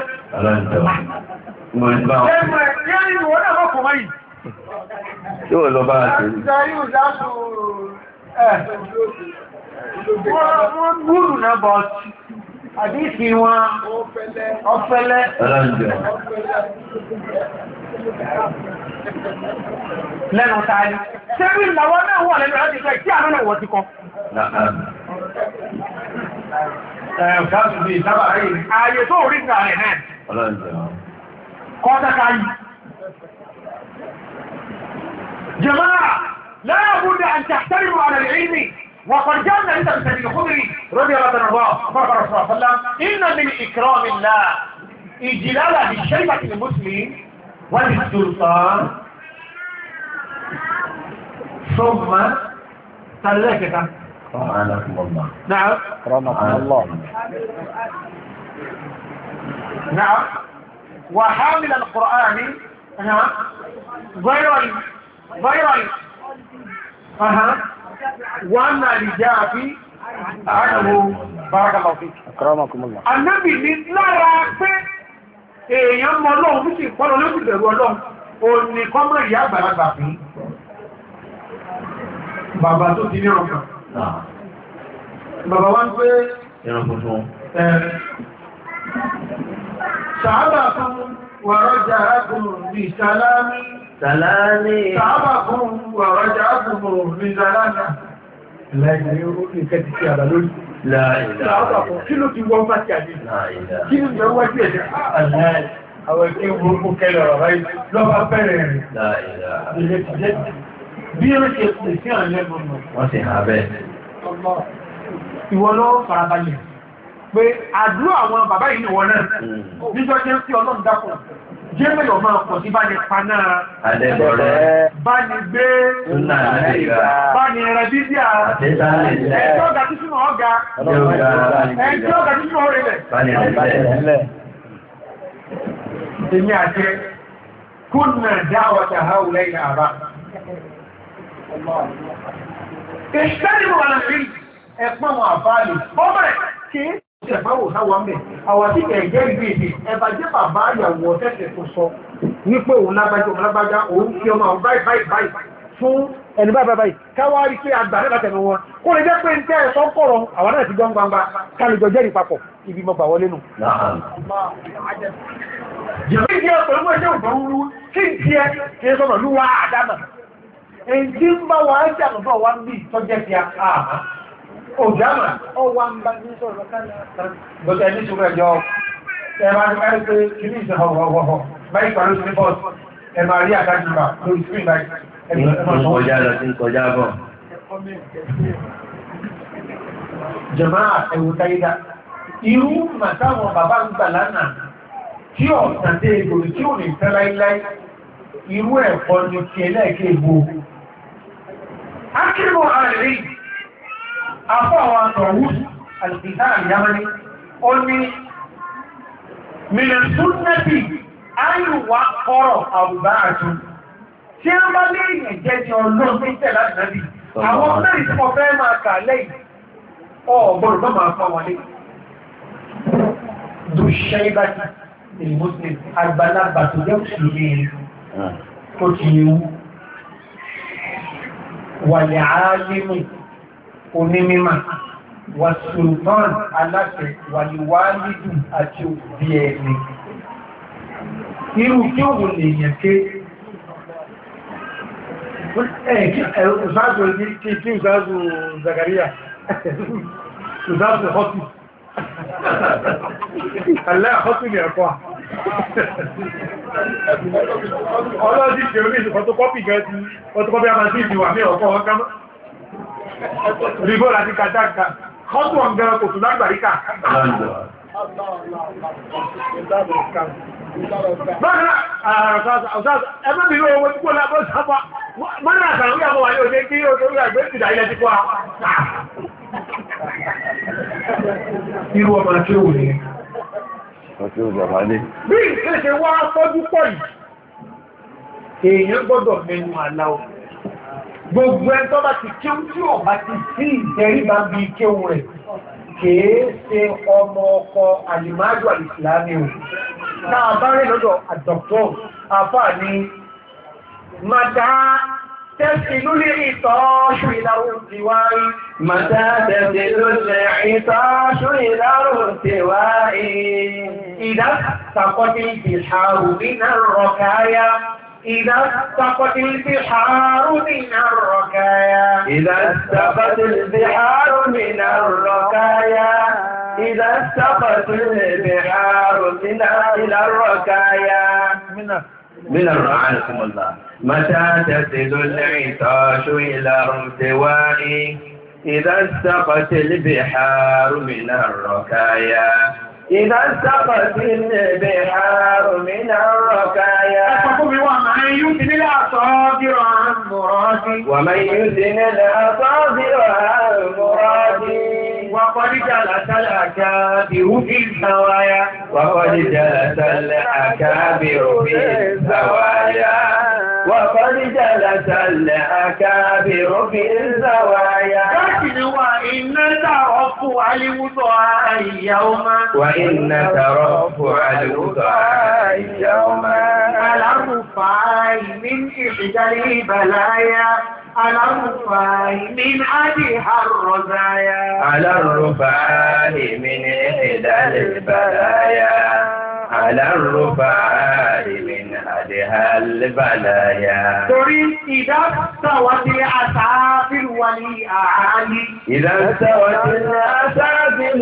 tí ó lọ bá àti wọ́n gbúrù náà bọ̀ àdíkì wọn ọ̀fẹ́lẹ́ lẹ́nu tààrí ṣẹ́rí ìlàwọ́ náà wọ́n lẹ́nu láti fẹ́ kí àmì náà wọ́n ti kọ́ ààyè tó rí ìgbà rẹ̀ náà kọ́tàkà yìí jama'a la budda an tahtarimu ala al-ilmi وقد جاءنا عند سيد الخدري رضي الله عنه وقال رسول الله صلى الله عليه وسلم إن من إكرام الله إجلال بالشيبة المسلم والسلطان ثم ثلاثة رحمكم الله نعم رحمكم الله نعم وحامل القرآن نعم غير غير أها وأن الإجابة عنه بارك الله فيك أكرمكم الله النبي ní lára pé èèyàn mọ Ọlọ́run bí sì pọ́lọ ló sì bẹ̀rù Ọlọ́run o ní kọ́mọ̀ ìyá àgbàlagbà fún bàbá tó ti ní ọkàn bàbá wá ń pé ìrìn tuntun sàábà fún wàrọ́jà arákùnrin ní ìsàlámí sàlámì sàábà fún wàrọ́jà arákùnrin ní ìsàlámí lẹ́yìn ó ní ìkẹ́ ti ṣe àbà lórí sàábà fún kí ló ti wọ́n bá ti àdé kí ní ìjọ wájú ẹ̀dẹ́ àwọn ẹ̀kẹ́ gbogbo kẹlẹ̀ ọ̀rọ̀ ráyé lọ́bá bẹ̀rẹ̀ rẹ̀ bí ó ṣe pè sí àlẹ́gbọ̀n wọ́n sì hà bẹ́ẹ̀ ìwọ lọ farabalẹ̀ pé àdúrà àwọn bàbá yìí wọ́n náà níjọ́ jẹ́ sí ọlọ́run dákùn jẹ́ mẹ́lọ máa pọ̀ sí bá ní paná adẹ́bọ̀rẹ́ bá ní gbé súnà àríkà bá ní ẹrẹ bíbí à àtẹ́sálẹ̀ ẹjọ́ ọ̀gá tí súnmọ̀ ọ̀gá ẹjọ́ ọ̀gá tí súnmọ̀ ọ̀rẹ́lẹ̀ èmi àjẹ́ kúnnà dáwàtà haúlẹ̀ ilẹ̀ àbá ìṣẹ́lẹ̀ wà láàrin ẹ̀pọ̀ wọn àbáàlì ọmọrẹ̀ kí ṣẹ̀fáwò sáwọ́ mẹ́ àwọn tí ẹ̀gẹ́ ìgbé ìdí ẹba jẹ́ bàbá àyàwó ọ̀tẹ́sẹ̀ tó sọ wípé òun lágbájá òun lágbájá òun fi ọmọ àwọn báyìí báyìí báyìí fún ẹni báyìí báyìí káwárí pé àgbà náà látẹnu wọn kó lè jẹ́ pé ń tẹ́ ẹ̀sọ́ kọ̀rọ̀ àwọn náà ti gbọ́n gbangba kálùjọ jẹ́rìí papọ̀ ibi mọ́ bà wọlé nù. jẹ̀mí ìdí ọ̀pọ̀ ẹgbẹ́ ìjẹ́ òbọ̀ ń rú kí n tiẹ̀ kí n sọ̀rọ̀ lúwa àdámà èyí tí ń bá wa ń jà lọ́dọ̀ wa ń bí ìtọ́jẹ́ ti àmà òjàmà ọwà ń bá ní sọ̀rọ̀ lọ́kànlá gbọ́tẹ̀ ní ṣùgbọ́n ẹjọ́ ẹ̀mà ní káyé pé kí ní ìṣẹ́ ọ̀wọ̀wọ̀ báyìí pàlú sí ní bọ́ọ̀sì ẹ̀mà rí àkájúmà lórí screen báyìí kọjá lọ sí kọjá bọ̀ jàmáà ẹ̀wù táyídá irú màtáwọn bàbá ń gbà lánàá tí ọ̀sán dé egbòrò tí ò ní fẹ́ láíláí irú ẹ̀kọ́ ni ti ẹlẹ́ẹ̀kẹ́ egbò akíwọ̀ ààrẹ afọ́ àwọn àtọ̀wú alìsìdá àyàmání ó ní mílẹ̀súnnẹ́bì ayùwà kọ́rọ̀ àwùbá àtú tí a bá lé ìyẹn jẹ́ ti ọlọ́run tó ń tẹ̀ láti náà bí àwọn mẹ́rin tí mo fẹ́ máa kà lẹ́yìn ọ̀gbọ̀n bá máa fọ́ wọlé dùṣẹ́ ìbájú ìlú muslim àgbàlagbà tó jẹ́ òṣèlú tó ti ewu wàlẹ̀ àálímù onímímà wà sultan aláṣẹ wàlíwálìdù àti òbí ẹni irú kí òun lè yẹn ké ìsáàzù ní kí kí ìsáàzù Zakaria ìsáàzù hoti alẹ́ hoti ní ẹ̀kọ́ ọlọ́dí ṣe orí ìṣùkọ́ tó kọ́pì gẹ́ẹ̀tì ọtọ́kọ́bí a máa sí ìdíwà ní ọ̀pọ̀ ọkọ́ rígbó láti kàtàkà hoti wọn gẹ́rọ kò tún lágbàríkà ẹgbẹ́ mi lówó tí kó lábọ́ sápá mọ́nà àtàrí àwọn wà ní òṣè kí ó tó rí àgbẹ́ ìdá ilẹ̀ ti kó a irú ọmọ tí ó wù ní bí ìṣẹ́ṣẹ́ wá fọ́jú pọ̀ yìí èèyàn gbọ́dọ̀ mẹ́nu àláwọ̀ gbogbo ẹ̀ tó bá ti kéwú tí ó bá ti sí ìtẹríba bí kéwú rẹ̀ kìí ṣe ọmọ ọkọ̀ alìmáàdù alìsìlámi o náà bá rí lọ́dọ̀ àdọ̀tọ̀ àfáà ní màtá tẹ́sì lórí ìtọ́ṣù ìlàrùn ti wáyé màtá tẹ́sì lórí ìtọ́ṣù ìlàrùn ti wáyé ìdá sàkọ́dí ìhàrù nínú rọ̀káyá إذا استقت البحار من الركايا إذا استقت البحار من الركايا إذا استقت البحار من إلى الركايا من من رعاكم الله متى تصل العطاش إلى ارتواء إذا استقت البحار من الركايا إذا استقت البحار من الركايا ومن يثن الأصابر عن مرادي ومن يثن الأصابر عن مرادي وقد جلس الأكابر في الزوايا وقد جلس الأكابر في الزوايا وقد جلس الأكابر في الزوايا لكن وإن ترفع الوضع يوما وإن ترفع الوضع يوما على الرفاع من إحدى البلايا على الرفاع من أدها الرزايا على الرفاع من إحدى البلايا على الرفاع من أدها البلايا تريد إذا استوت الأسافل والأعالي إذا استوت الأسافل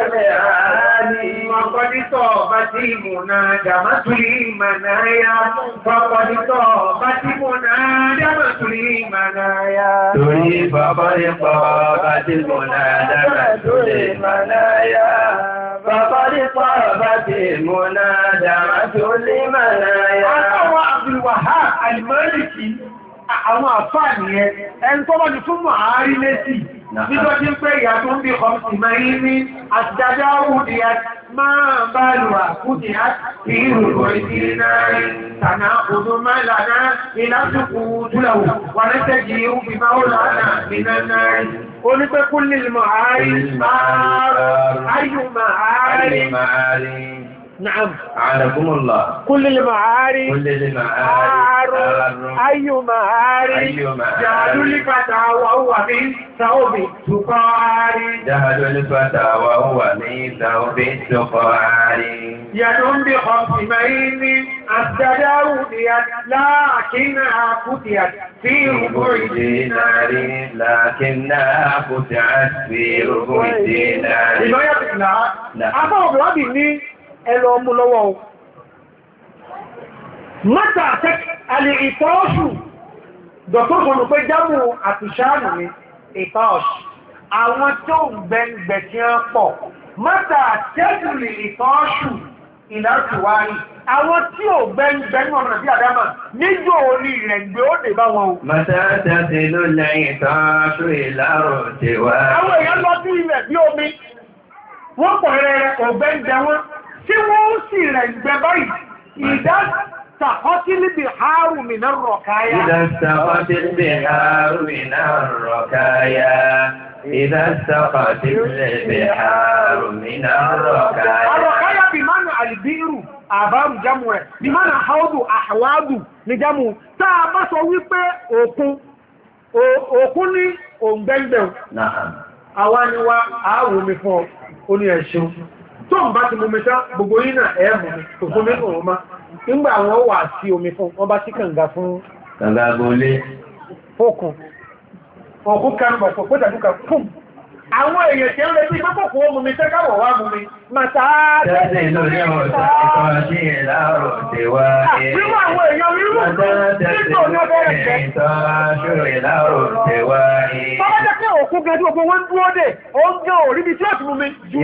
والأعالي فقد طابت منادمة المنايا فقد طابت منادمة المنايا تريد فقد طابت المنادمة المنايا فقد طابت المنادمة المنايا أقوى عبد الوهاب المالكي àwọn àfáàní ẹ ẹni tó bá ti fún màárí létí nígbà tí ń pé ìyà tó ń bí ọmọ ìmọ̀ ní àtìdájá òdí máa bá lù àkúdì àti ìrùkọ̀ ìdínárì tànà òdó mẹ́lànà ìlàsùkú túnlẹ̀wò wà lẹ́sẹ̀jì òbí máa ó lọ́nà ìnánáàrí ó ní pé kú lè màárí ayù màárí نعم أعانكم الله كل المعاري كل المعاري أي معاري جهل الفتى وهو من ثوب السقاري جهل الفتى وهو من ثوب السقاري يد بخمس مين التداوديت لكنها فتيت في ربع دينار لكنها فتحت في ربع دينار لما يطلع أبو بلادي ẹlọ ọmú lọ́wọ́ o. Mọ́ta tẹ́ alì ìtọ́ọ̀ṣù, dọ̀tọ́ sọ̀nù pé jámù àtìṣàánù ni ìtọ́ọ̀ṣù. Àwọn tó ń gbẹ̀ngbẹ̀ tí wọ́n pọ̀. Mọ́ta tẹ́jùlì ìtọ́ọ̀ṣù ìlàtìwárí. Àwọn tí ò gbẹ̀ngbẹ̀ ní ọ̀nà bí àdámà níjò orí rẹ̀ gbé ó dè bá wọn o. Mọ́ta tẹ́jùlì ìtọ́ọ̀ṣù ìlàtìwárí. Àwọn èèyàn lọ sí ilẹ̀ bí omi. Wọ́n pọ̀ rẹ̀ ọ̀gbẹ́ngbẹ̀ wọn. Tí wọ́n sì rẹ̀ gbẹ báyìí, ìdá استقت البحار من الركايا إذا استقت البحار من الركايا إذا استقت البحار من الركايا الركايا بمعنى البئر àbárù jámù ẹ̀ bí máa na haúdù àwádù ní jámù táa bá sọ wípé òkun òkun ní òǹgbẹ́gbẹ̀ àwa ni wá àáwò mi fún ọ ní ẹ̀ṣùn tó ń bá ti mú mi tán gbogbo yín náà ẹ̀ mú mi kò fún mi fún ọmọ nígbà wọn wà sí omi fún wọn bá sí kànga fún kànga gbolé fókun òkun kanbọ̀ pọ̀ pọ̀ tàbí kan fún àwọn èèyàn tí ó lè bí pọ́pọ̀kù ó mú mi tẹ́ káwọ̀ wá mú mi máa tàá tẹ́sẹ̀ lórí ọ̀sán ìtọ́ sí ìlàrò tí wá ní wíwọ́ àwọn èèyàn wíwọ́ nígbò ní ọdọ́ ẹ̀kẹ́ ìtọ́ sí ìlàrò tí wá ní bọ́bá jẹ́ pé òkú gẹ́gẹ́ gbogbo wọ́n dúró dé oúnjẹ orí bí tí ó ti mú mi jù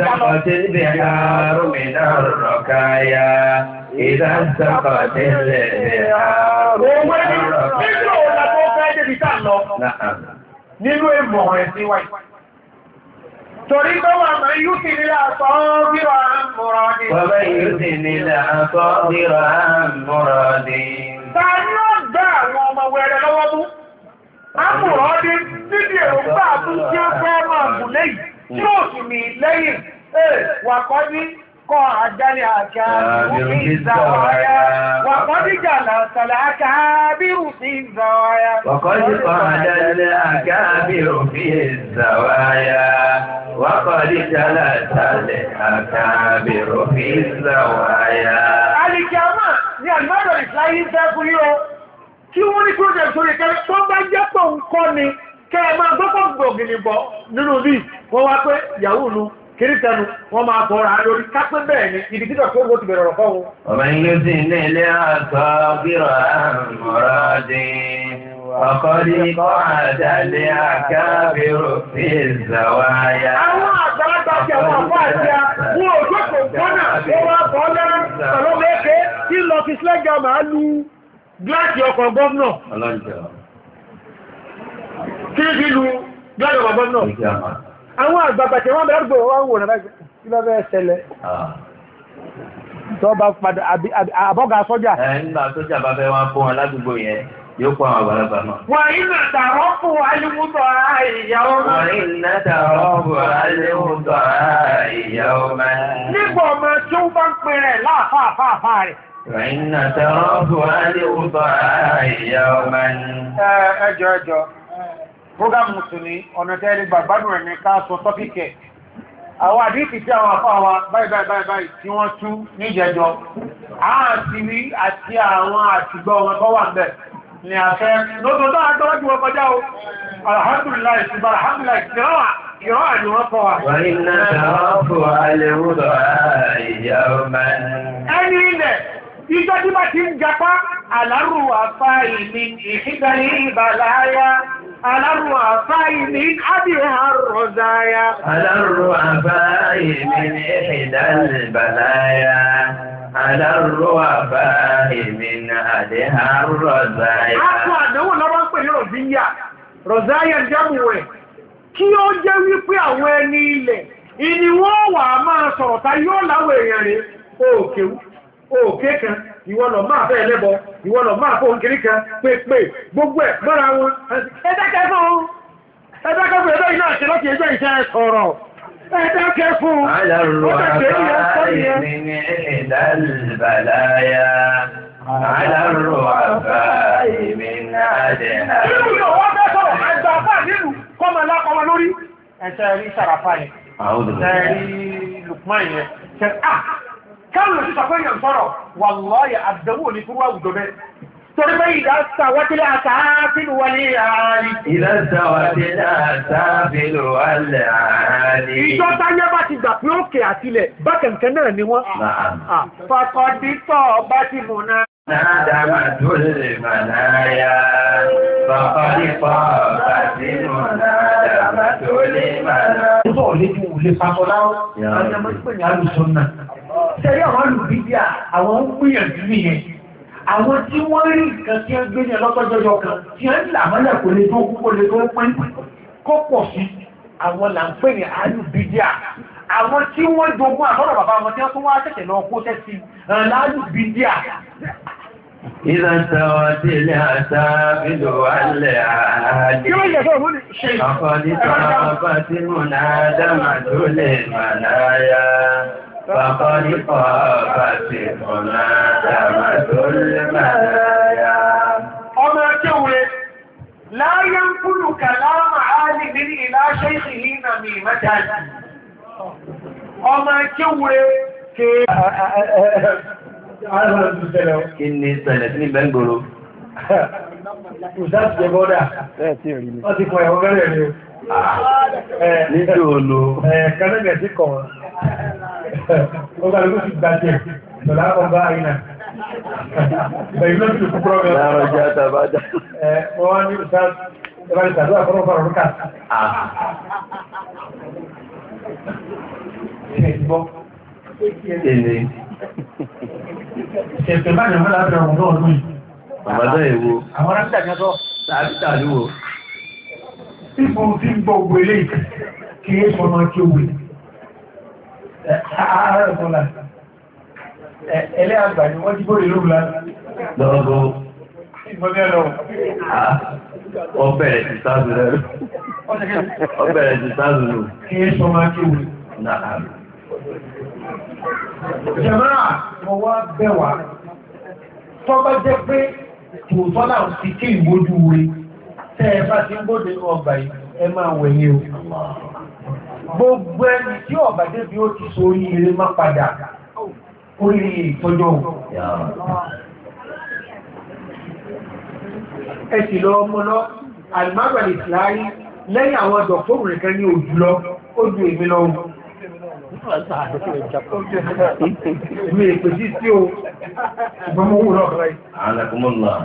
nínú èmọ̀ ẹ̀sìn wáyé torí tó wà máa yú sí nílá àtọ́bírọ̀ àmúrọ̀dì. Wọ́bẹ̀ yóò sì nílá àtọ́bírọ̀ àmúrọ̀dì. Ta ni ó gbá àwọn ọmọ wẹ̀rẹ̀ lọ́wọ́ mú? Àmúrọ̀dì níbi èròǹgbà tún tí ó fẹ́ máa gùn lẹ́yìn tí ó sì mì lẹ́yìn. Wà kọ́ ní kọ́ àjálẹ̀ àkàbírù sí ìzàwáyá. Wà kọ́ ní jàlá sàlẹ̀ àkàbírù sí ìzàwáyá. Wà kọ́ ní kọ́ àjálẹ̀ àkàbírù sí ìzàwáyá. وقد جلست الأكابر في الزوايا. Àlìkíámà ni àlùmọ́dọ̀ ìsìláyé ń fẹ́ fún yíò kí wọ́n ní project sórí kẹrẹ tó bá jẹ́ pọ̀ ń kọ́ ni kẹrẹ máa gbọ́pọ̀ gbògìnì bọ̀ nínú bí wọ́n wá pé yahoo nu kìrìtẹnu wọ́n máa fọ́ra lórí kápẹ́ bẹ́ẹ̀ ni ibi títọ̀ tó gbó ti bẹ̀rẹ̀ ọ̀rọ̀ fọ́wọ́. ọmọ yóò sì ní ilé àtọ́ bírọ̀ àmọ́rọ́dín ọkọ̀dí kọ́ àdálé àkábírò sí ìzàwáyá. Àwọn àgbàlagbà jẹ́ àwọn àpá àti àwọn òjòkó gbọ́nà tó wá bọ́ lẹ́rẹ́ pẹ̀lú mẹ́kẹ́ tí lọ fi slẹ́gà máa lú gláàsì ọkọ̀ gọ́ọ̀nà. Ọlọ́njọ́. Kí ní lu gláàsì ọkọ̀ gọ́ọ̀nà? Àwọn àgbàgbà tí wọ́n bẹ̀rẹ̀ gbòrò wọ́n wò náà kí lọ bẹ́ẹ̀ ṣẹlẹ̀. Tó bá padà àbọ́gà sọ́jà. Ẹ̀ nígbà sọ́jà bá fẹ́ wọ́n fún wọn ládùúgbò yẹn. Yóò kọ́ àwọn àgbàlagbà náà. Wà iná tàrọ́pù alìmútọ̀ ìyàwó máa. Wà iná tàrọ́pù alìmútọ̀ ìyàwó máa. Nígbà ọmọ tí ó bá ń pè rẹ̀ láàfáàfáà rẹ̀. Wà iná tàrọ́pù alìmútọ̀ ìyàwó máa. Ẹjọ́ ẹjọ́, prógámù tún ní ọ̀nà tẹ́lẹ̀ gbàgbádùn rẹ̀ ní ká sọ tọ́pìkẹ̀. Àwọn àdíkì tí àwọn àfáà wa báyìí báyìí báyìí tí wọ́n tú ní ìjẹjọ́. Àti rí àti àwọn àtìgbọ́ wọn tó wà ń bẹ̀. Ni àfẹ́ lóòtò tó àtọ́wọ́jú wọn kọjá o, alhamdulillah ìsìnbà alhamdulillah ìrọ́wà ìrọ́wà ni wọ́n kọ́ wa. Wà iná tàrọ́pù alìmútọ̀ ìyàwó máa. Ẹni ilẹ̀, ìjọ́ tí bá ti ń japa, alárù àfá ìmì ìṣígbàrí ìbàláyá, alárù àfá ìmì àbíhà rọ̀záyá. Alárù àfá ìmì ìdálìbàláyá. Alárò àbáyé mi náà lè ha rọ̀záyà. A kọ́ àdánwò lọ́wọ́ ń pè ní rọ̀zíyà. Rọ̀záyà jámù rẹ̀. Kí ó jẹ́ wípé àwọn ẹni ilẹ̀, ìní wọ́n wà máa sọ̀rọ̀ ta yóò láwọ̀ èèyàn rẹ̀. Òkè kan, ìwọ lọ máa fẹ́ ẹlẹ́bọ, ìwọ lọ máa fún kiri kan, pépè, gbogbo ẹ̀ mọ́ra wọn. Ẹ̀dákẹ́ fún ẹ̀dákẹ́ fún ẹ̀dọ́ iná àti lọ́kì ẹjọ́ ìṣẹ́ sọ̀rọ̀. Ẹ̀dákẹ́ fún àbáyé ní ìdálìbàláyá. Alárò àbáyé mi náà dẹ̀ ha. Nínú ìlú wọ́n fẹ́ sọ̀rọ̀ àgbà àfáà nínú kọ́mọ lákọmọ lórí. Ẹ̀ṣẹ́ rí Sàràfà yẹn. Ẹ̀ṣẹ́ rí Lukman yẹn. Káwọn òṣìṣẹ́ sọ pé èèyàn sọ̀rọ̀, wàlláhì àdánwò ní fúrú àwùjọ bẹ́ẹ̀. Torí pé ìdásà wátílé àtàáfílù wọlé ààrí. Ìdásà wátílé àtàáfílù wọlé ààrí. Ìjọ táyé bá ti gbà pé òkè àtilẹ̀ bákẹ̀kẹ́ náà ni wọ́n. Fàkọ̀dítọ̀ bá ti mú náà. Nádàmà tó lè mànáyà. Fàkọ̀dítọ̀ bá ti mú nádàmà tó lè mànáyà. Ó sọ̀rọ̀ lé ju lè pàtó láwọ́. Àwọn ọmọ ìpè ní alùsọ náà. Ṣẹ́rí àwọn alùbídíà àwọn ń gbìyànjú nìyẹn. Àwọn tí wọ́n rí nǹkan tí wọ́n gbé ní ọlọ́tọ́jọ́jọ́ kan tí wọ́n ń là mọ́lẹ̀ kò lè tó kúkò lè tó pín kó pọ̀ sí àwọn là ń pè ní alùbídíà. Àwọn tí wọ́n jogún àtọ́rọ̀ bàbá wọn tí wọ́n tún wá tẹ̀tẹ̀ lọ kó tẹ́sí alùbídíà. إذا استوت الأسافل والعالي فقد طابت منادمة المنايا فقد طابت منادمة المنايا. أما كوي لا ينقل كلام عالم إلى شيخه نميمة. أما كوي كي kí ni ṣẹlẹ̀ sí ní bẹ́ngbòrò? Ìsáàtì jẹ bọ́dà. Wọ́n ti kọ ẹ̀wọ̀n mẹ́rẹ̀ ni o. Níjò olò. Kẹ́lẹ́gẹ̀ sí kọ̀ wọ́n. Ó gbà lókù ti gbàjẹ̀ lọ́lá ọba àìyàn. Bẹ̀yìn lọ́pù tó kúrọ́ mẹ́rin. Láàrọ̀ jẹ́ àtàbádà. Wọ́n wá ní ìsáàtì ẹbá ìsàdó àkọ́rọ̀fà rúkà. Èlé. Ṣẹ̀fẹ̀ bá jẹ̀ mọ́lá bẹ̀rẹ̀ ọmọdé ọdún yìí. Àbádọ́ èwo. Àwọn rántà jẹ́tọ́. Tàbítà lúwò. Ipò tí ń gbọ́ ògbò ilé kí é sọmọ kí ó wè. Ààrẹ ọ̀tọ́lá. Ẹlẹ́ àgbà ni wọ́n jí bóre lóòrùn láti. Lọ́gọ́. Ìgbọ́n ẹlọ. Ọ bẹ̀rẹ̀ ti sáàzù rẹ̀. Ọ bẹ̀rẹ̀ ti sáàzù rẹ̀. Kí é sọmọ kí ó wè. Náà. Jẹ̀mọ́ra mo wá bẹ̀wà tó bá jẹ́ pé tòótọ́ náà ti kí ìwójú rẹ̀ tẹ́ ẹ bá ti ń bóde ní ọgbà yìí ẹ máa wẹ̀yẹ o. Gbogbo ẹni tí ọ̀bà débi ó ti sórí eré má padà orí ìtọ́jọ́ o. Ẹ sì lọ ọmọ lọ àlùmágbàlì ìsìláyí lẹ́yìn àwọn dọ̀kítọ́rù nìkan ní òjúlọ ó ju èmi lọ́wọ́. Mi èpè sí sí o, ṣùgbọ́n mo wúrọ̀ ọ̀rọ̀ yìí. Àlẹ́kùnmọ́lá.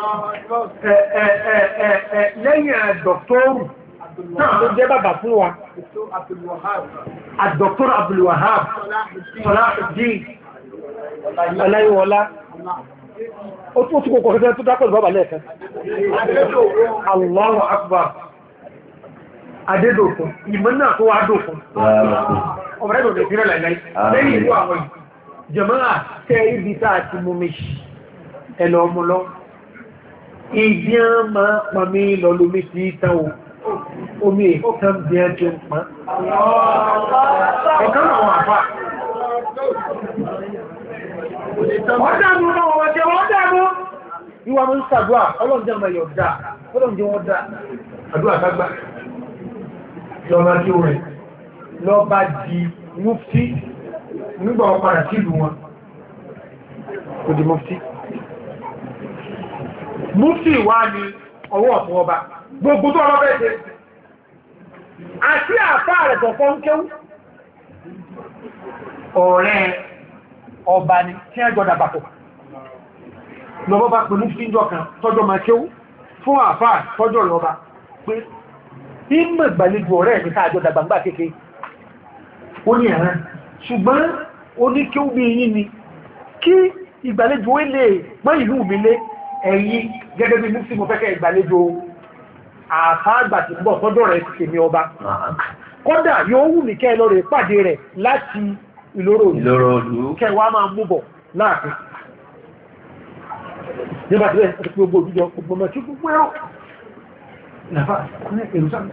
Lẹ́yìn dọ̀kítọ́rù náà tó jẹ́ bàbá fún wa, àdọ̀kítọ́rù Abdulwahab, Salahuddin, Aláyíwọlá. Ó tún tí kò kọ̀kọ́ tó dápọ̀ ìbábà lẹ́ẹ̀kan. Allahu Akbar. Adédòkun, ìmọ̀ náà tó wá dòkun. Ọmọdé lòdè fírẹ̀ láìláì. Lẹ́yìn ìlú àwọn jẹ̀mọ́ra tẹ́ ibi táà ti mú mi ẹ̀lọ ọmọ lọ. Ìdí á máa pàmí lọ lómi sí ìtàn omi ìtàn bí ẹ́ tó ń pa. Ọ̀kan àwọn àfà. Wọ́n dàmú náà wọ́n jẹ́ wọ́n dàmú. Ìwà mú ń sàdúà, ọlọ́run jẹ́ ọmọ yọ̀ dáa, ọlọ́run jẹ́ wọ́n dáa. Àdúà kágbà. Lọ́mọ tí ó rẹ̀ lọ bá di mufti nígbà ọpàdà sí ìlú wọn. Kò di mufti. Mufti wá ní ọwọ́ ọ̀fún ọba. Gbogbo tó ọlọ́bẹ̀ ṣe. Àti àfá rẹ̀ tọ̀fọ́ ń kéwú. Ọ̀rẹ́ ọba ni tí ẹjọ́ dàbàpọ̀. Lọ́bọ́ bá pè mufti ń jọ kan tọ́jọ́ máa kéwú fún àfá tọ́jọ́ lọ́ba pé ìmọ̀ ìgbàlejò ọ̀rẹ́ mi káàjọ dàgbàgbà kéèkéé ó ní ẹ̀rán ṣùgbọ́n ó ní kí ó bí yín ni kí ìgbàlejò ó lè pọ́ ìlú mi lé ẹ̀yìn gẹ́gẹ́ bí mufti mo fẹ́kẹ́ ìgbàlejò àfáàgbà tí bọ̀ sọ́dọ̀ rẹ̀ ti mi ọba kódà yóò wù mí kẹ́ lọ rẹ̀ pàdé rẹ̀ láti ìloro ìlú kẹwàá máa mú bọ̀ láàfin nígbà tí ó gbogbo òjújọ gbogbo mẹ́ tí gbogbo ẹ̀rọ Nàfà, ní èrò sáàmì.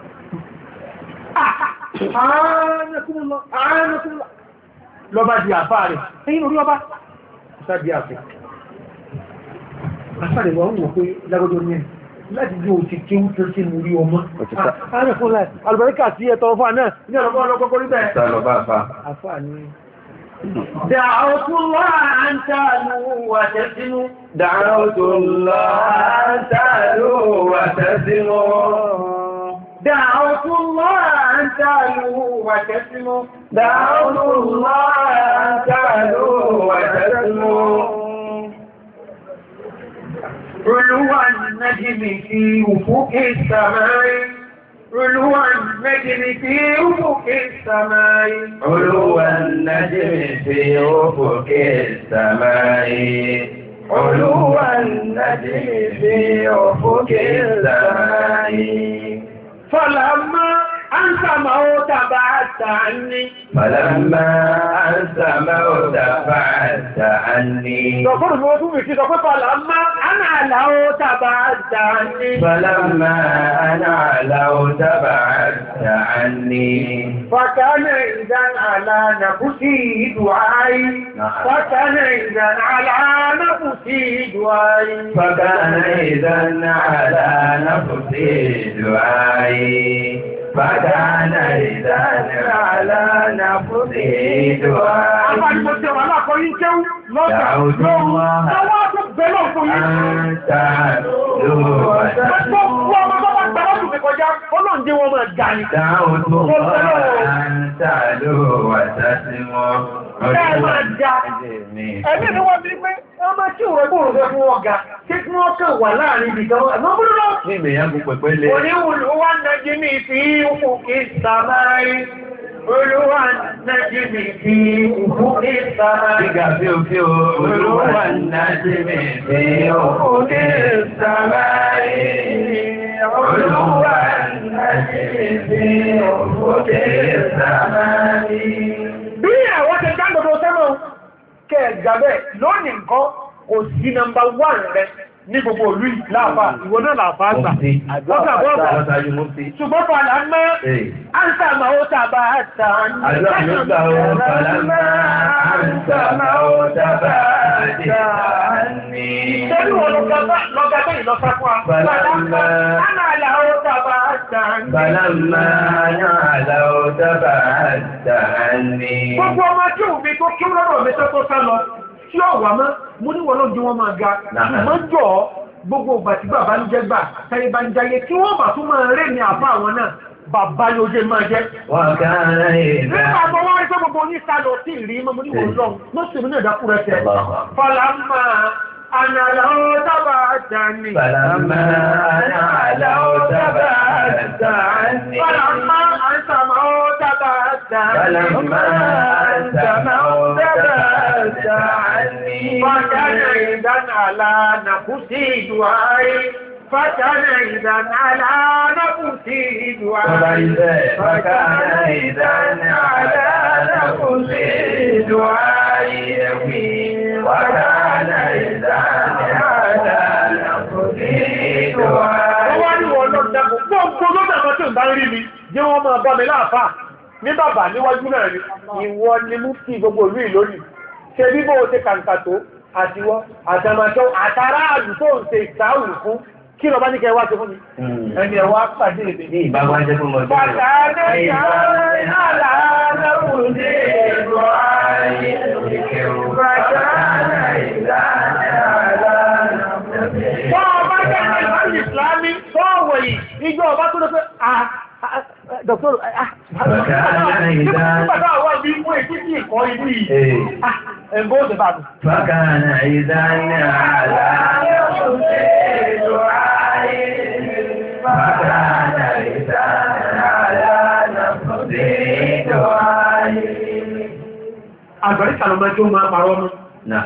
Ààrẹ́kúnlọ, ààrẹ́kúnlọ. Lọ́bá di àfá rẹ̀, ẹ̀yìn orí ọba. Ìsá di àfẹ́. Àfáàrẹ̀ wọ́n wọ́n pé lágbọ́jọ́ ní ẹ̀ láti bí o ti kí ó tó sí mú rí ọmọ. Ààrẹ́kúnlọ, alùbáríkà sí ẹ̀tọ́ ọfà náà, ní ọlọ́gbọ́ ọlọ́gbọ́ rí bẹ́ẹ̀. دعوت الله أن تعلوا وتسموا دعوت الله أن تعلوا وتسموا دعوت الله أن تعلوا وتسموا دعوت الله أن تعلوا وتسموا علو النجم في أفق السماء علو النجم في أفق السماء علو النجم في أفق السماء علو النجم في أفق السماء فلما أنت موت بعدت عني فلما أنت موت بعدت عني تقول الموضوع كده فلما أنا لوت بعدت عني فلما أنا علوت بعدت عني فكان إذا على نفسي دعائي فكان إذا على نفسي دعائي فكان إذا على نفسي دعائي فكان إذا على نفسي دعائي دعوت الله أن تعلو دعوت الله أن تعلو وتسمو Ẹgbẹ́ ni wọ́n bí pé ọmọ tí ò rẹ̀ bóòrò fẹ́ fún ọgá tí kí wọ́n kàn wà láàrin ibìkan ẹ̀mọ́ búrú lọ. Ní ìgbèyàn kò pẹ̀pẹ́ lè. Oníwùlú wá nájí mi fi òkú kí sàmárí. Olúwa nájí mi fi òkú kí sàmárí. Gíga fí o fí o, olúwa nájí mi fi òkú kí sàmárí. Olúwa nájí mi fi òkú kí sàmárí. Bí àwọn tẹ jágbogbo sẹ́mọ̀ kẹgbàbẹ̀ lónìí nǹkan kò sí nọmbà wán rẹ̀ ní gbogbo olú láàfà ìwọ náà láàfà àgbà. Ṣùgbọ́n fàlà mọ́ àǹsà máa ó tàbà àtà ní. Àlọ́gbà ó fàlà mọ́ àǹsà máa ó tàbà àtà ní. Ṣẹ́lú ọlọ́gbà bẹ́ẹ̀ lọ́sá fún wa. Fàlà mọ́ àǹsà ó tàbà àtà ní. Fàlà mọ́ àǹsà ó tàbà àtà ní. Gbogbo ọmọ tí òun mi tó kí lọ́rọ̀ mi tó tó sá lọ tí ó wà mọ́ mú ní wọ́n ló jí wọ́n máa ga ṣùgbọ́n jọ gbogbo ìgbà tí bàbá ń jẹ́ gbà tẹ́lẹ̀ bá ń jayé tí wọ́n bà tún máa rẹ̀ ní àbá àwọn náà bàbá yóò jẹ́ máa jẹ́. Wọ́n kára ìdá. Nígbà tó wá rí pé gbogbo oníṣàlọ sí ìrí mọ́ mú ní wọ́n lọ lọ́sẹ̀ mi náà dákú rẹ̀ tẹ̀. Fọlámà ànàlọ́ dábà àdáni. Fọlámà ànàlọ́ dábà àdáni. Fọlámà àǹsàmọ́ dábà àdáni. Fọlámà àǹsàmọ́ dábà àdáni. فكان إذا على نفسي دعائي فكان إذا على نفسي دعائي فكان إذا على نفسي دعائي وكان إذا على نفسي دعائي. Wọ́n ní wọ́n lọ́dá gbogbo lọ́dá kan tó ń bá rí mi, jẹ́ wọ́n máa bá mi láàfá ní bàbá níwájú náà ni, ìwọ ni mú sí gbogbo ìlú ìlónìí. Ṣe bí bó ṣe kàǹkà tó àtiwọ́ àtàmàtọ́ àtàrà àjù tó ń ṣe ìsáhùn fún kí lọ bá ní kẹwàá ṣe fún mi. Ẹni ẹwà pàdé ìbí. Ní ìbáwá jẹ́ fún mọ́jú. Bàtà ní ìyàwó aláàrẹ̀kùn ní ìlú ayé ìkẹrù. Bàtà ní ìlànà ọba jẹ́ ìlú ìsìlámí fọ́ọ̀wọ̀ yìí, ìjọ ọba tó lọ pé Dọ̀tọ́rọ̀, ah, nígbàtà àwọn ibi mú èkí sí ìkọ́ ibi yìí, ah, ẹ̀bọ́ òṣè bá mi. Fákànà ìdáni àlá òṣèlú ayé, fákànà ìdáni àlá òṣèlú ayé. Àgbàríkà lọ máa tí ó máa parọ́ mú.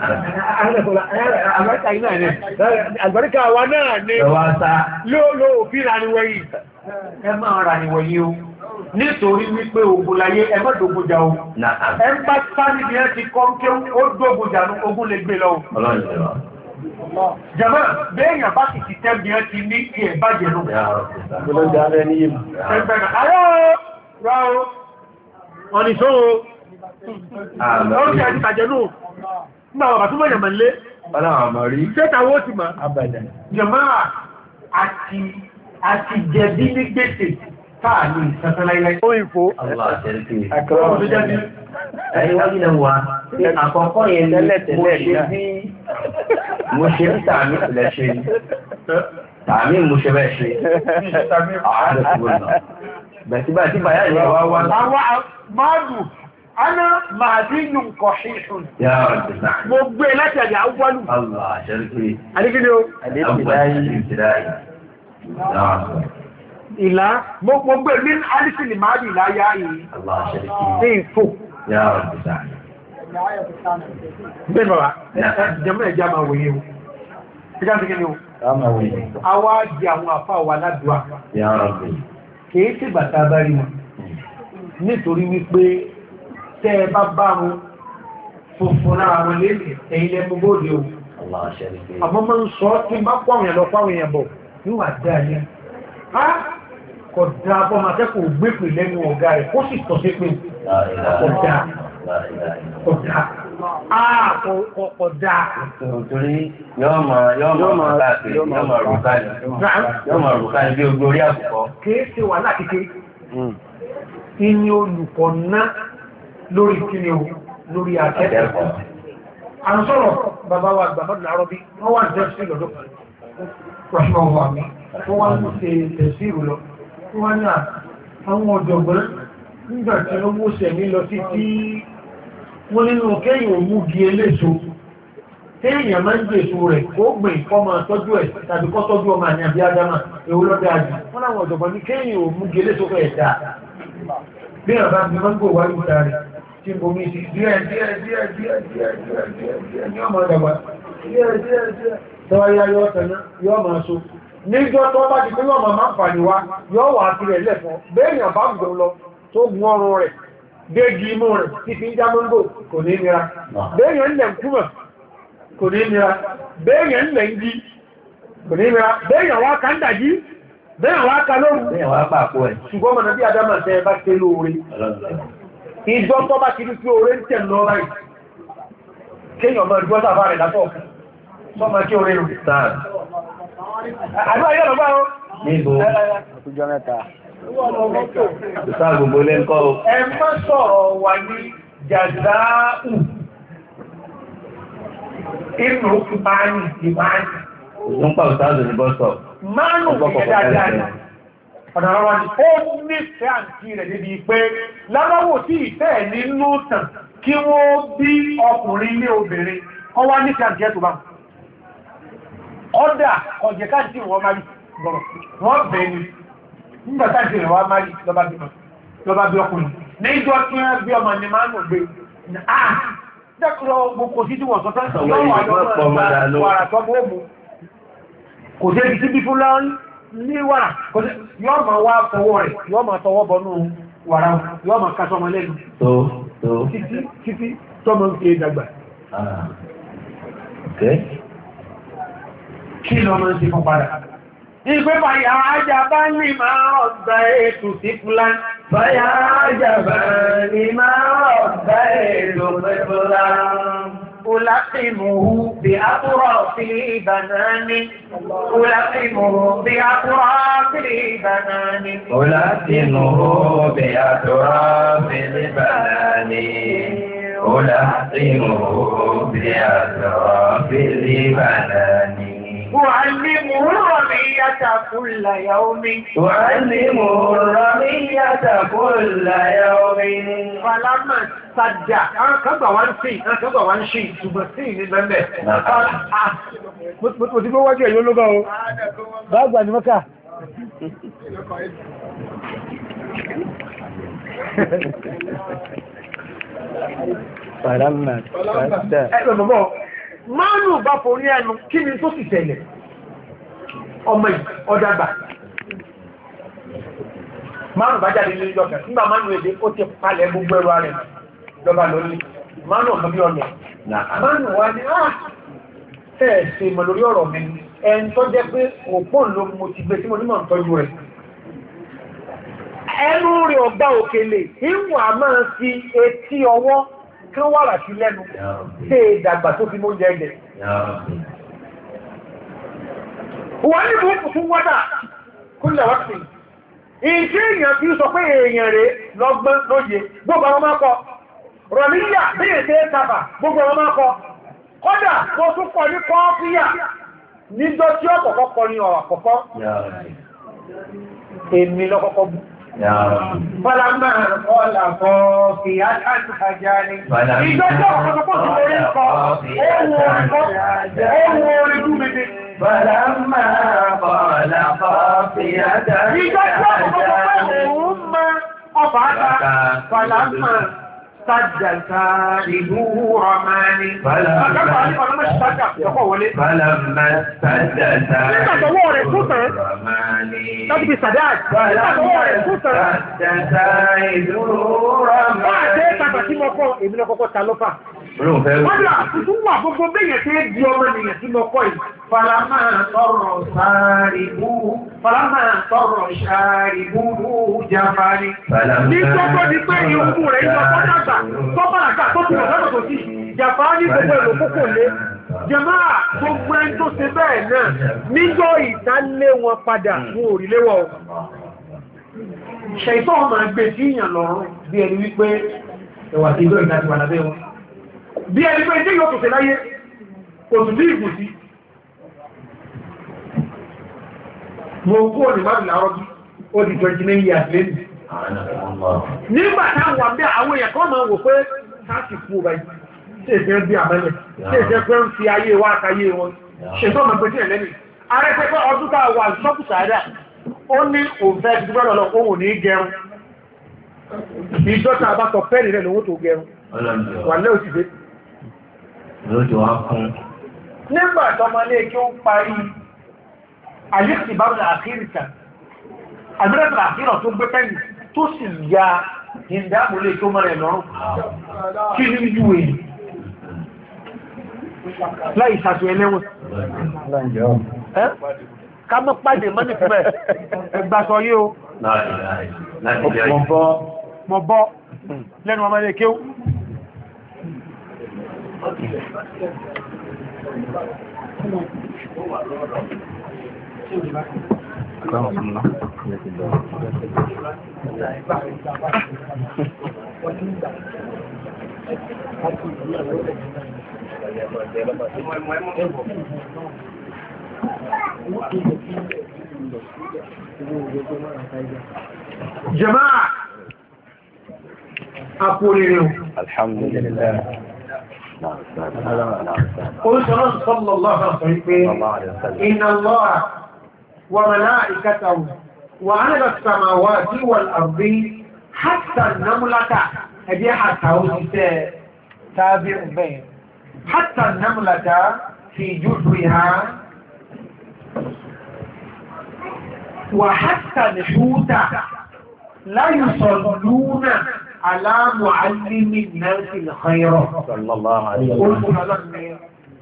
Àgbàríkà wa náà ní ló òfin raniwẹ̀yí. Ẹ máa raniwẹ̀yí o. Nítorí wípé ogun láyé ẹ má dógúnjà o. Ẹ ń bá sáàrí bí ẹ ti kọ́ kí ó dógúnjà ní ogun lè gbé lọ. Jàmá, bẹ́ẹ̀yàn bá sì ti tẹ́ bí ẹ ti ní kí ẹ bàjẹ́ lọ. Ẹgbẹ̀rẹ̀ Ọ̀rọ̀ àti tàjẹ̀nú, nígbà wà bàtúmọ̀ ìyàmà lé, ṣẹ́tàwó ti máa, jẹ̀máà àti jẹ̀bí ní gbèsè táà ní ìsẹ́sẹ́láyé. Ó ìfò, ẹ̀yìn wájú lẹ wà ní àkọ́kọ́ yẹn ní mo ṣe bí tààmì ìpìlẹ̀ ṣe ní tààmì mo ṣe bẹ́ẹ̀ ṣe àádọ́ tí wọ́n náà bẹ̀tíbà tí bàyá ìyá wá wá máàlù ana màdínú kọ̀ṣíṣùn mo gbé láti àjẹ́ àwọ́lù alìkíní o ìlà mo gbé ní alìsìlì máàdì láyá yìí ní ìfò bẹ́ẹ̀ bàbá jẹmọ́ ẹ̀já máa wòye o ṣíká sí kí ni o àwa jẹ àwọn àfáà wà ládùá kìí sí bàtà bá rí wọn nítorí wípé tẹ́ ẹ bá bá wọn funfun náà wọn lé ẹ̀yìn lẹ́mú bóde o àmọ́ máa ń sọ tí bá pàwọn èèyàn lọ pàwọn èèyàn bọ̀ níwà dáadé á kọ̀ dá bọ́ máa tẹ́kọ̀ọ́ gbé pè lẹ́nu ọ̀gá rẹ̀ kó sì tọ́ sí pé ọ̀dá ọ̀dá ọ̀dá torí yọ́ máa láti yọ́ máa rùká ní yọ́ máa rùká ní bí ogbó orí àkùkọ kìí ṣe wà lákìíké ìní olùkọ́ ná lórí kíni o lórí akẹ́kọ̀ọ́ àǹsọ̀rọ̀ bàbá wa gbàmọ́dún àrọ́ bí wọ́n wà jẹ́ sí lọ́dọ́ rọ̀ṣọ́ wà mí wọ́n wá ń ṣe tẹ̀síìrù lọ wọ́n ní àwọn ọ̀jọ̀gbọ́n nígbà tí ó mú sẹ̀mí lọ sí tí wọ́n nínú kẹ́yìn òmúgi eléso téèyàn máa ń gbèsò rẹ̀ kó gbìn kọ́ máa tọ́jú ẹ̀ tàbí kọ́ tọ́jú ọmọ àní àbí ádámà èwo lọ́dọ̀ àjù wọ́n láwọn ọ̀jọ̀gbọ́n ní kẹ́yìn òmúgi eléso fẹ́ dà bí ọ̀bá bí máa ń gbò wáyé ìta rẹ̀ tí mo mi sí díẹ̀ díẹ̀ díẹ̀ díẹ̀ díẹ̀ díẹ̀ díẹ̀ díẹ̀ ní ọmọ ọ̀dọ̀gbà díẹ̀ díẹ̀ díẹ̀ tọ́wọ́ yá yọ́ ọ̀tẹ̀ná yọ́ máa so níjọ́ tó bá ti pé yọ́ máa máa fàní wá yọ́ wà á tirẹ̀ lẹ́fọ́ béèyàn bá gbọ́n lọ tó gun ọrùn rẹ̀ dégi imú rẹ̀ tí fi ń já mọ́ngò kò ní nira béèyàn ń lẹ̀ ń kúmọ̀ kò ní nira béèyàn ń lẹ̀ ń jí kò ní nira béèyàn wá ká ń dàjí béèyàn wá ká lóru ṣùgbọ́n mọ̀nà bí adámà tẹ́ bá tẹ́ lóore ìjọ tó bá ti rí pé oore ń tẹ̀ lọ ráì kéèyàn mọ̀ ìjọ sáfà rẹ̀ látọ̀ sọ́mọ kí oore rù àdúrà yọ́ lọ́gbà ó níbo àtújọ́ mẹ́ta ìsáà gbogbo lẹ́ńkọ́ o ẹ má sọ̀rọ̀ wà ní jàzáù inú ìmáàní ìmáàní òun pa òsáàzù ní bọ́sọ̀ mánù ìyẹ́dáadáa ni ọ̀nà ọ̀rọ̀ ni ó nífẹ̀ẹ́ àǹtí rẹ̀ níbi pé lábáwò tí ìfẹ́ nínú tàn kí wọ́n bí ọkùnrin ní obìnrin wọ́n wá nífẹ̀ẹ́ àǹtí ẹ̀ tó bá ọ̀dà ọ̀jẹ̀ káàkiri wọ́n máa rí bọ̀rọ̀ wọ́n bẹ̀ ni nígbà káàkiri wọ́n máa rí lọ́bá bí ọkùnrin ní ìjọ tí wọ́n bí ọmọ ni máa ń gbé ah dẹ́kùnlọ gbogbo sí tí wọ́n sọ tán kò dé ibi tí bí fún lọ́rí ní wàrà yọ́ ma wá fọwọ́ rẹ̀ yọ́ ma tọwọ́ bọnú wàrà yọ́ ma ká sọmọ lẹ́nu títí tọ́mọ ń ké dàgbà kí lọ mọ́ sí fún padà ìgbé bàyà ajàbá ní máa ọ̀gbà ètò sí fúlán bàyà ajàbá ní máa ọ̀gbà ètò sí fúlán ألقمه بأطراف البنان ألقمه بأطراف البنان ألقمه بأطراف البنان ألقمه بأطراف البنان أعلمه الرمية كل يوم أعلمه الرمية كل يوم فلما صدع أنا كبا وان شيء أنا كبا وان شيء سبسين نبمه mo ti gbọ́ wájú ẹ̀yọ́ ló bá o bá gbà ní mọ́ká Fàrámà ẹ̀rọ mọ́mọ́ mánù bá forí ẹnu kí ni tó sì tẹ̀lẹ̀ ọmọ ọ̀dàgbà mánù bá jáde ní ìjọba nígbà mánù èdè ó ti palẹ̀ gbogbo ẹrọ rẹ̀ lọ́ba lórí mánù ọ̀nà bí ọ̀nà mánù wá ní àà ẹ̀ẹ̀sẹ̀ ìmọ̀ lórí ọ̀rọ̀ mi ẹn tó jẹ́ pé òpó ló mo ti gbé tí mo nímọ̀ tọ́jú rẹ̀ ẹnu rẹ̀ ọgbà òkèlè ìwà máa fi etí ọwọ́ kí wọ́n wà sí lẹ́nu tí ìdàgbà tó fi mọ́ jẹ́ ẹgbẹ̀ wọ́n ní mú fún wọ́dà kúlẹ̀ wọ́pì ìṣẹ́ èèyàn fi sọ pé èèyàn rẹ̀ lọ́gbọ́n lóye gbogbo àwọn máa kọ rọ̀míyà bí èdè tàbà gbogbo àwọn máa kọ kọ́dà tó tún kọ ní kọ́ọ̀fíyà níjọ́ tí ọ̀kọ̀kọ́ kọ ní ọ̀rọ̀ àkọ́kọ́ èmi lọ́kọ́kọ́ bù Fọ́lámà ọ̀là kọ́ fi àtàkì àjáni. Ìjọ́ tí ọ̀kọ̀kọ́ sí orí kọ́, ohun orí gúnmìdì. Fọ́lámà ọ̀là kọ́ fi àtàkì àjáni. Ìjọ́ tí ọ̀kọ̀kọ́ sí òun mọ́ ọfà àtà. Fọ́lámà sádàtà ìlú Ramani. Àgbàgbà ní ọlọ́mọ sádà lọ́kọ̀ wọlé. Fálàmà sádàtà ìlú Ramani. Láti fi sàdá àtọwọ́ rẹ̀ tó tàn. Sádàtà ìlú Ramani. Máa jẹ́ tàbà tí mọ́kọ́ èmi lọ́kọ́kọ́ ta lọ́fà. Wọ́dà tuntun wà gbogbo bẹ́yẹ̀ tí ó di ọmọ ènìyàn tí mọ́kọ́ yìí. Fàlámà tọrọ sáàrìbú, fàlámà tọrọ sáàrìbú jàfàrí. Ní gbogbo ní pé ìhùn rẹ̀ yíò tọ́jàgbà, tọ́bàràgbà tó ti rọ̀ lọ́dọ̀ tó sí, jàfàrí gbogbo èlò kókò lé. Jàmáà gbogbo ẹni tó ṣe bẹ́ẹ̀ náà, níjọ́ ìdálé wọn padà fún òrìléwọ̀. Ṣẹ̀ìtọ́ ọmọ ẹgbẹ́ tí ìyàn lọ́rùn bí ẹni wípé ẹwà tí ìjọ ìdájú wà lábẹ́ wọn. Bí ẹni pé tí yóò tó ṣe láyé, kò tún ní ìbù sí. Mo kó ní máa láàárọ̀ bí ó di twenty-nine years lẹ́nu. Nígbà táwọn àbẹ́ àwọn èèyàn kan máa wò pé káàkì fún ọba yìí, tí èsẹ́ bí àmẹ́lẹ̀, tí èsẹ́ pé ń fi ayé wá àtayé wọn. Ṣètọ́ ọmọ pẹ̀tí ẹ̀ lẹ́nu. Ààrẹ pẹ́ pé ọdún táà wà ṣọ́pù sàádà, ó ní òǹfẹ́ ti dúgbọ́n lọ ohun ní gẹrun. Ìjọta àbátọ̀ pẹ́rì rẹ̀ lówó tó gẹrun. Wà lẹ́ òsìdé. Nígbà tọmọ ní kí ó parí àlìsì bá rẹ̀ àkíríkà, àbírẹ̀tà àkírọ̀ tó gbé pẹ́lì tó sì ya ìdámúlé tó mọ́rẹ̀ lọ́rùn. Kí ní yú èyí? Láì ìsàtò ẹlẹ́wọ̀n. Ká mọ́ pàdé mọ́ ní fún ẹ̀ ẹgbàsọ yí o. Mọ̀ bọ́ lẹ́nu ọmọ ilé kéw. Jama'a àpòrèrè alhamdulillah. Oríṣọ́nà sallallahu alaihi wasallam inna Allaha wa malaikatahu wa ahla as-samawati wal ardi hatta an-namlata ẹgbẹ́ hatta ó ti tẹ́ tàbí ọ̀bẹ̀ hatta an-namlata fi juhriha wa hatta al-huta la yusalluna على معلم الناس الخير صلى الله عليه وسلم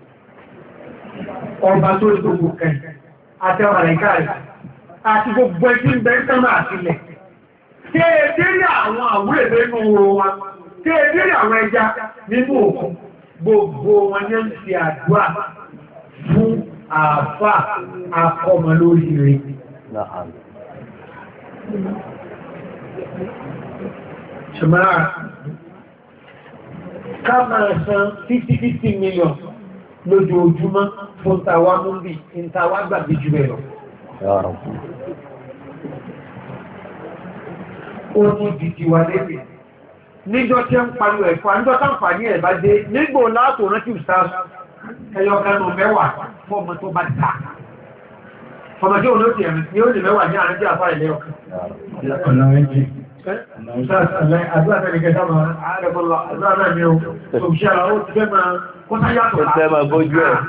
ọba tó lè gbogbo kẹ àti ọmọ ẹ̀ká rẹ̀ àti gbogbo ẹjí ń bẹ́ sánmà àtìlẹ̀ tí è dérí àwọn àwúrẹ̀ nínú oòrùn wa tí è dérí àwọn ẹja nínú òkun gbogbo wọn ní ń fi àdúrà fún àfà akọmọ lórí rẹ̀ ṣùgbọ́n ká máa san fifty fifty million lójoojúmọ́ fún tàwa múmbì ní tàwa gbàgbé jù bẹ̀rọ. Ó ní dìdì wà lẹ́bẹ̀. Níjọ́ tí ń parí ẹ̀fọ́, níjọ́ tá ń fà ní ẹ̀bá dé, nígbò látò rántí ìsáàsù, ẹyọkanú mẹ́wàá fọ́mọ tó bá dà. Ọmọ tí ó lóòtì ẹ̀mí ni ó lè mẹ́wàá ní àrántí àfáà ilẹ̀-ọkàn. Àdúrà tẹ́lẹ̀ kẹta máa ààrẹ̀bọ́lá àdúrà náà ni ó ṣòṣìṣẹ́ ó ti fẹ́ máa kó sáyàtọ̀ láti. Ó fẹ́ máa bójú ẹ̀.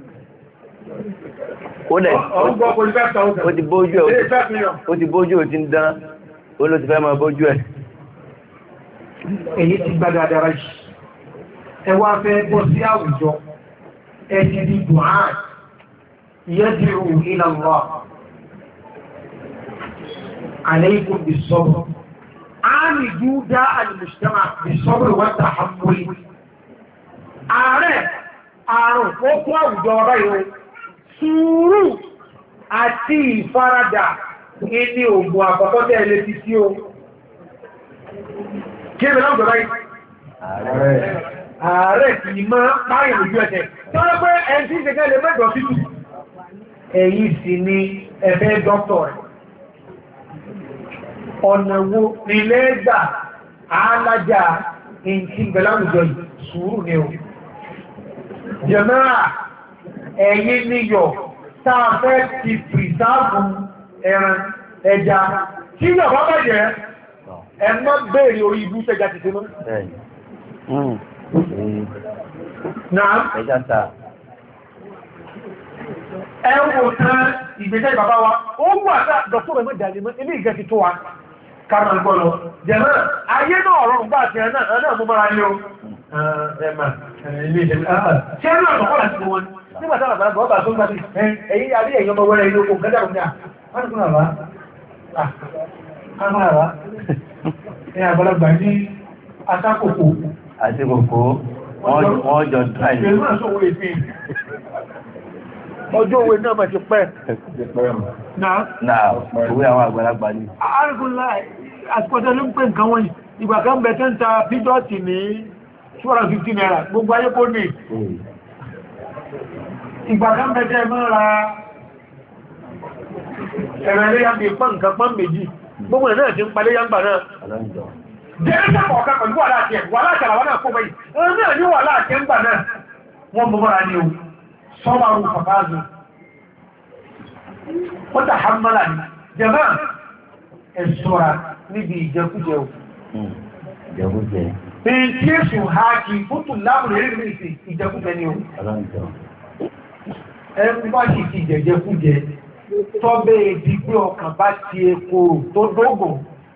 Ó lẹ̀ ó ti bójú ẹ̀ ó ti bójú ẹ̀ ó ti ń dán ó ló ti fẹ́ máa bójú ẹ̀. Èyí ti gbádá dára yìí. Ẹ wá fẹ́ bọ́ sí àwùjọ ẹ ti di dùn-án yad'u ila Allah. Alaykum bis-sabr. عالجوا داء المجتمع بالصبر والتحمل ààrẹ àrùn ó kó àwùjọ ọ̀rọ̀ ìwọ̀n sùúrù àti ìfaradà ní ògùn àkọ́kọ́ tẹ́ ilé ti sí o kí ẹ̀bẹ̀ náà gbọ́nà ààrẹ kì í máa páyìn lójú ẹ̀tẹ̀ tó rẹ́ pé ẹni tí ìṣẹ́gẹ́ lè mẹ́jọ títù èyí sì ni ẹ̀fẹ́ dọ́kítọ̀ rẹ̀ ọ̀nà wo ilé gbà alájá ìntí gbẹ̀láwùjọ sùúrù ní o. Jẹ̀mẹ́rà ẹ̀yìn níyọ̀ táa fẹ́ ti pìsáàbù ẹran ẹja tí yọ̀ bá bẹ̀jẹ̀ ẹmọ́ bèèrè orí ibú tẹ́jà ti tẹ́mọ́. Náà. Ẹja ta. Ẹ wò tán ìgbésẹ̀ bàbá wa. Ó wà sá dọ̀tún rẹ̀ mọ́ ìdàlẹ́ mọ́ ilé ìgẹ́ ti tó wa. Kàmà ń gbọ́lọ. Jẹ̀mọ́, ayé náà ọ̀rọ̀ ń bá àti ẹ̀ náà náà mú mọ́ra lé o. Ẹ̀mà, ilé ìjẹ̀ ṣé náà lọ́kọ́ láti wọn? Nígbà táwọn àgbàlagbà ọba tó ń gbàdí, ẹ̀yìn adé ẹ̀yìn ọmọ wẹ́rẹ́ ilé oko, gẹ́gẹ́ òun náà. Wọ́n ti kún àbá. Àmà àbá. Ẹ àgbàlagbà ní atákòkò. Àti kòkó, wọ́n jọ dráì. Pẹ̀lú àṣọwò èfin. Ọjọ́ òwe náà mà ti pẹ́. Náà. Náà, òwe àwọn àgbàlagbà ni. Àrùkúnlá àsìkọ́jọ́ ló ń pè nǹkan wọ́n yìí. Ìgbà kan bẹ̀ tẹ́ ń ta pídọ́ọ̀tì ní two hundred fifty naira. Gbogbo ayé kó ní. Ìgbà kan bẹ̀ tẹ́ mọ́ ra ẹ̀rọ ẹlẹ́yà bí pọ́n nǹkan pọ́n méjì. Gbogbo ẹ̀ náà ti ń palẹ́ yàgbà náà. Jẹ́rẹ́sà kọ̀ọ̀kan pẹ̀lú wà láti ẹ̀ wà láti àlàwọ́ náà kó bẹ́yìí. Ẹ̀rọ náà ní wà láti ẹ̀ ń gbà náà. Wọ́n mọ́ mọ́ra ní o. Sọ́wọ́rù fàfáàzù. Wọ́n tà hàmàlà ní. Jẹ̀mọ́ ẹ̀ṣọ́ra níbi ìjẹkújẹ o. Ìjẹkújẹ. Èyí tí èṣù háàkì fútù láàbùrù eré ìrìnsì ìjẹkújẹ ni o. Ẹ bá sì ti jẹjẹkújẹ. Tọ́bẹ̀ èdè pé ọkàn bá ti ekoro tó dógùn.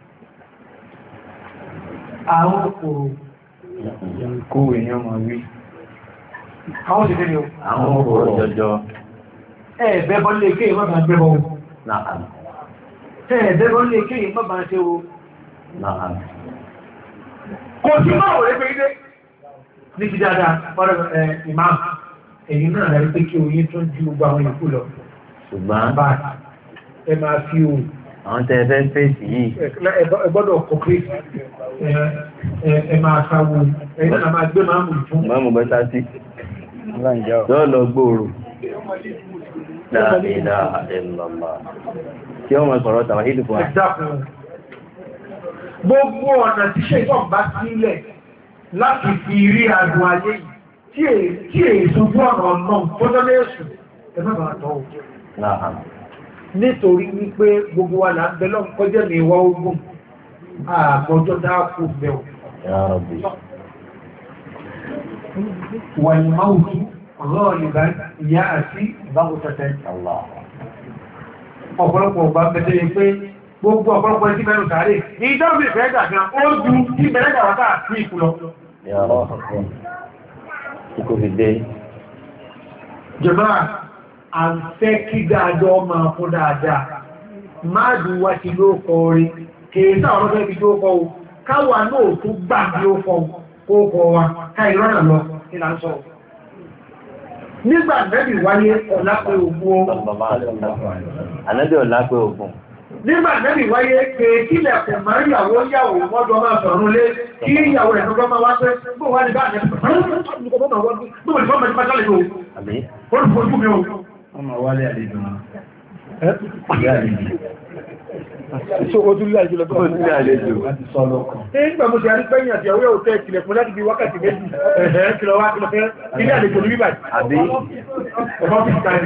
Àwọn okòrò kó èèyàn máa rí. Àwọn òṣèré ni o. Àwọn okòrò jọjọ. Ẹ̀ẹ̀bẹ́bọ́ lè kéè má bàá gbẹ́bọ́ o. Náà. Ẹ̀ẹ̀bẹ́bọ́ lè kéè má bàá ṣe o. Náà. Kò sí máa wòrẹ́ pé ilé. Ní ti dáadáa, ọ̀rẹ́ ìmáàmù, èyí náà rẹ̀ pé kí oyin tó ju gbogbo àwọn ìkú lọ. Ṣùgbọ́n bá ẹ máa fi o àwọn tẹ́ fẹ́ fèsì yìí ẹ gbọ́dọ̀ kọ̀kẹ́ ẹ máa sáwọ ẹ náà máa gbé máa mú fún máa mú bẹ́ta sí yóò lọ gbòòrò láàrínà ẹ̀lọ́mà tí ó mọ̀ sọ̀rọ̀ tàwà hìdù fún gbogbo ọ̀nà tí ṣe ìtọ́ bá sílẹ̀ láti fi rí àdùn ayé tí èso fún ọ̀nà ọ̀nà tó tọ́lé èsù ẹgbẹ́ bàá tọ́ nítorí wípé gbogbo wa là ń bẹ lọ́n kọjẹ́ ní ìwà ogun àmọ́jọ́ dáàkù bẹ̀rù wà ní máwùtú ọ̀rọ̀ ìbá ìyá àti ìbáwòtẹ́tẹ́ ọ̀pọ̀lọpọ̀ ọgbà bẹ̀tẹ̀ pé gbogbo ọ̀pọ̀lọpọ̀ ẹtí mẹ́rin sáré ní ìdáwò ìfẹ́ gàgà ó ju tí mẹ́rẹ́ gàwátà sí ìkùlọ jẹ̀máà à ń fẹ́ kí dáadọ́ máa fún dáadáa máa dùn wá sí ló kọ orí kèèsà ọ̀rọ̀fẹ́ bí ló kọ o káwà náà tó gbà bí ó kọ ó kọ wa ká ìrọ́nà lọ ìlà ń sọ nígbà nẹ́bì wáyé ọ̀lápẹ́ ògùn o ànẹ́bì ọ̀lápẹ́ ògùn nígbà nẹ́bì wáyé kèèkílẹ̀ kò máa yàwó yàwó mọ́jọ máa sọ̀rọ̀ lé kí ìyàwó ẹ̀ tó máa wá pẹ́ bó wá ní bá nẹ́bì ọmọ wálé àlejò so o tún lé àjò lọ́pọ̀ ní àlejò láti sọ lọ́kàn nígbà mo ti àrí pẹ́yìn àti àwẹ́ òtẹ́ ìkìlẹ̀ fún láti bí wákàtí méjì ẹ̀ẹ́ kìlọ̀ wá kìlọ̀ fẹ́ ilé àlejò ní bíbà àbí ọmọ fi káyìn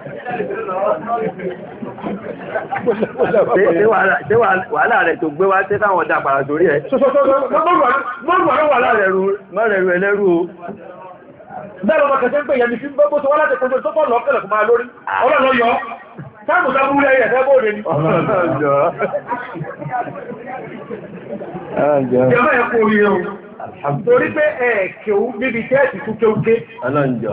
ṣé wàhálà rẹ̀ tó gbé wá tẹ́ káwọn ọ̀dà àpàrà torí ẹ̀ mọ́rẹ̀rù ẹlẹ́rú o bẹ́ẹ̀ lọ́mọ kẹsẹ́ ń pè yẹn ni fi gbogbo tó wá láti kọjọ tó pọ̀ lọ́kẹ̀lẹ̀ kò máa lórí ọlọ́lọ́ yọ táàmù sábú rẹ̀ ẹ̀fẹ́ bóòdé ni jẹ́mọ́ ẹ̀kọ́ orí ẹ̀ o torí pé ẹ̀ẹ̀kẹ́ú níbi tẹ́ẹ̀tì tó kéúké ọlọ́njọ́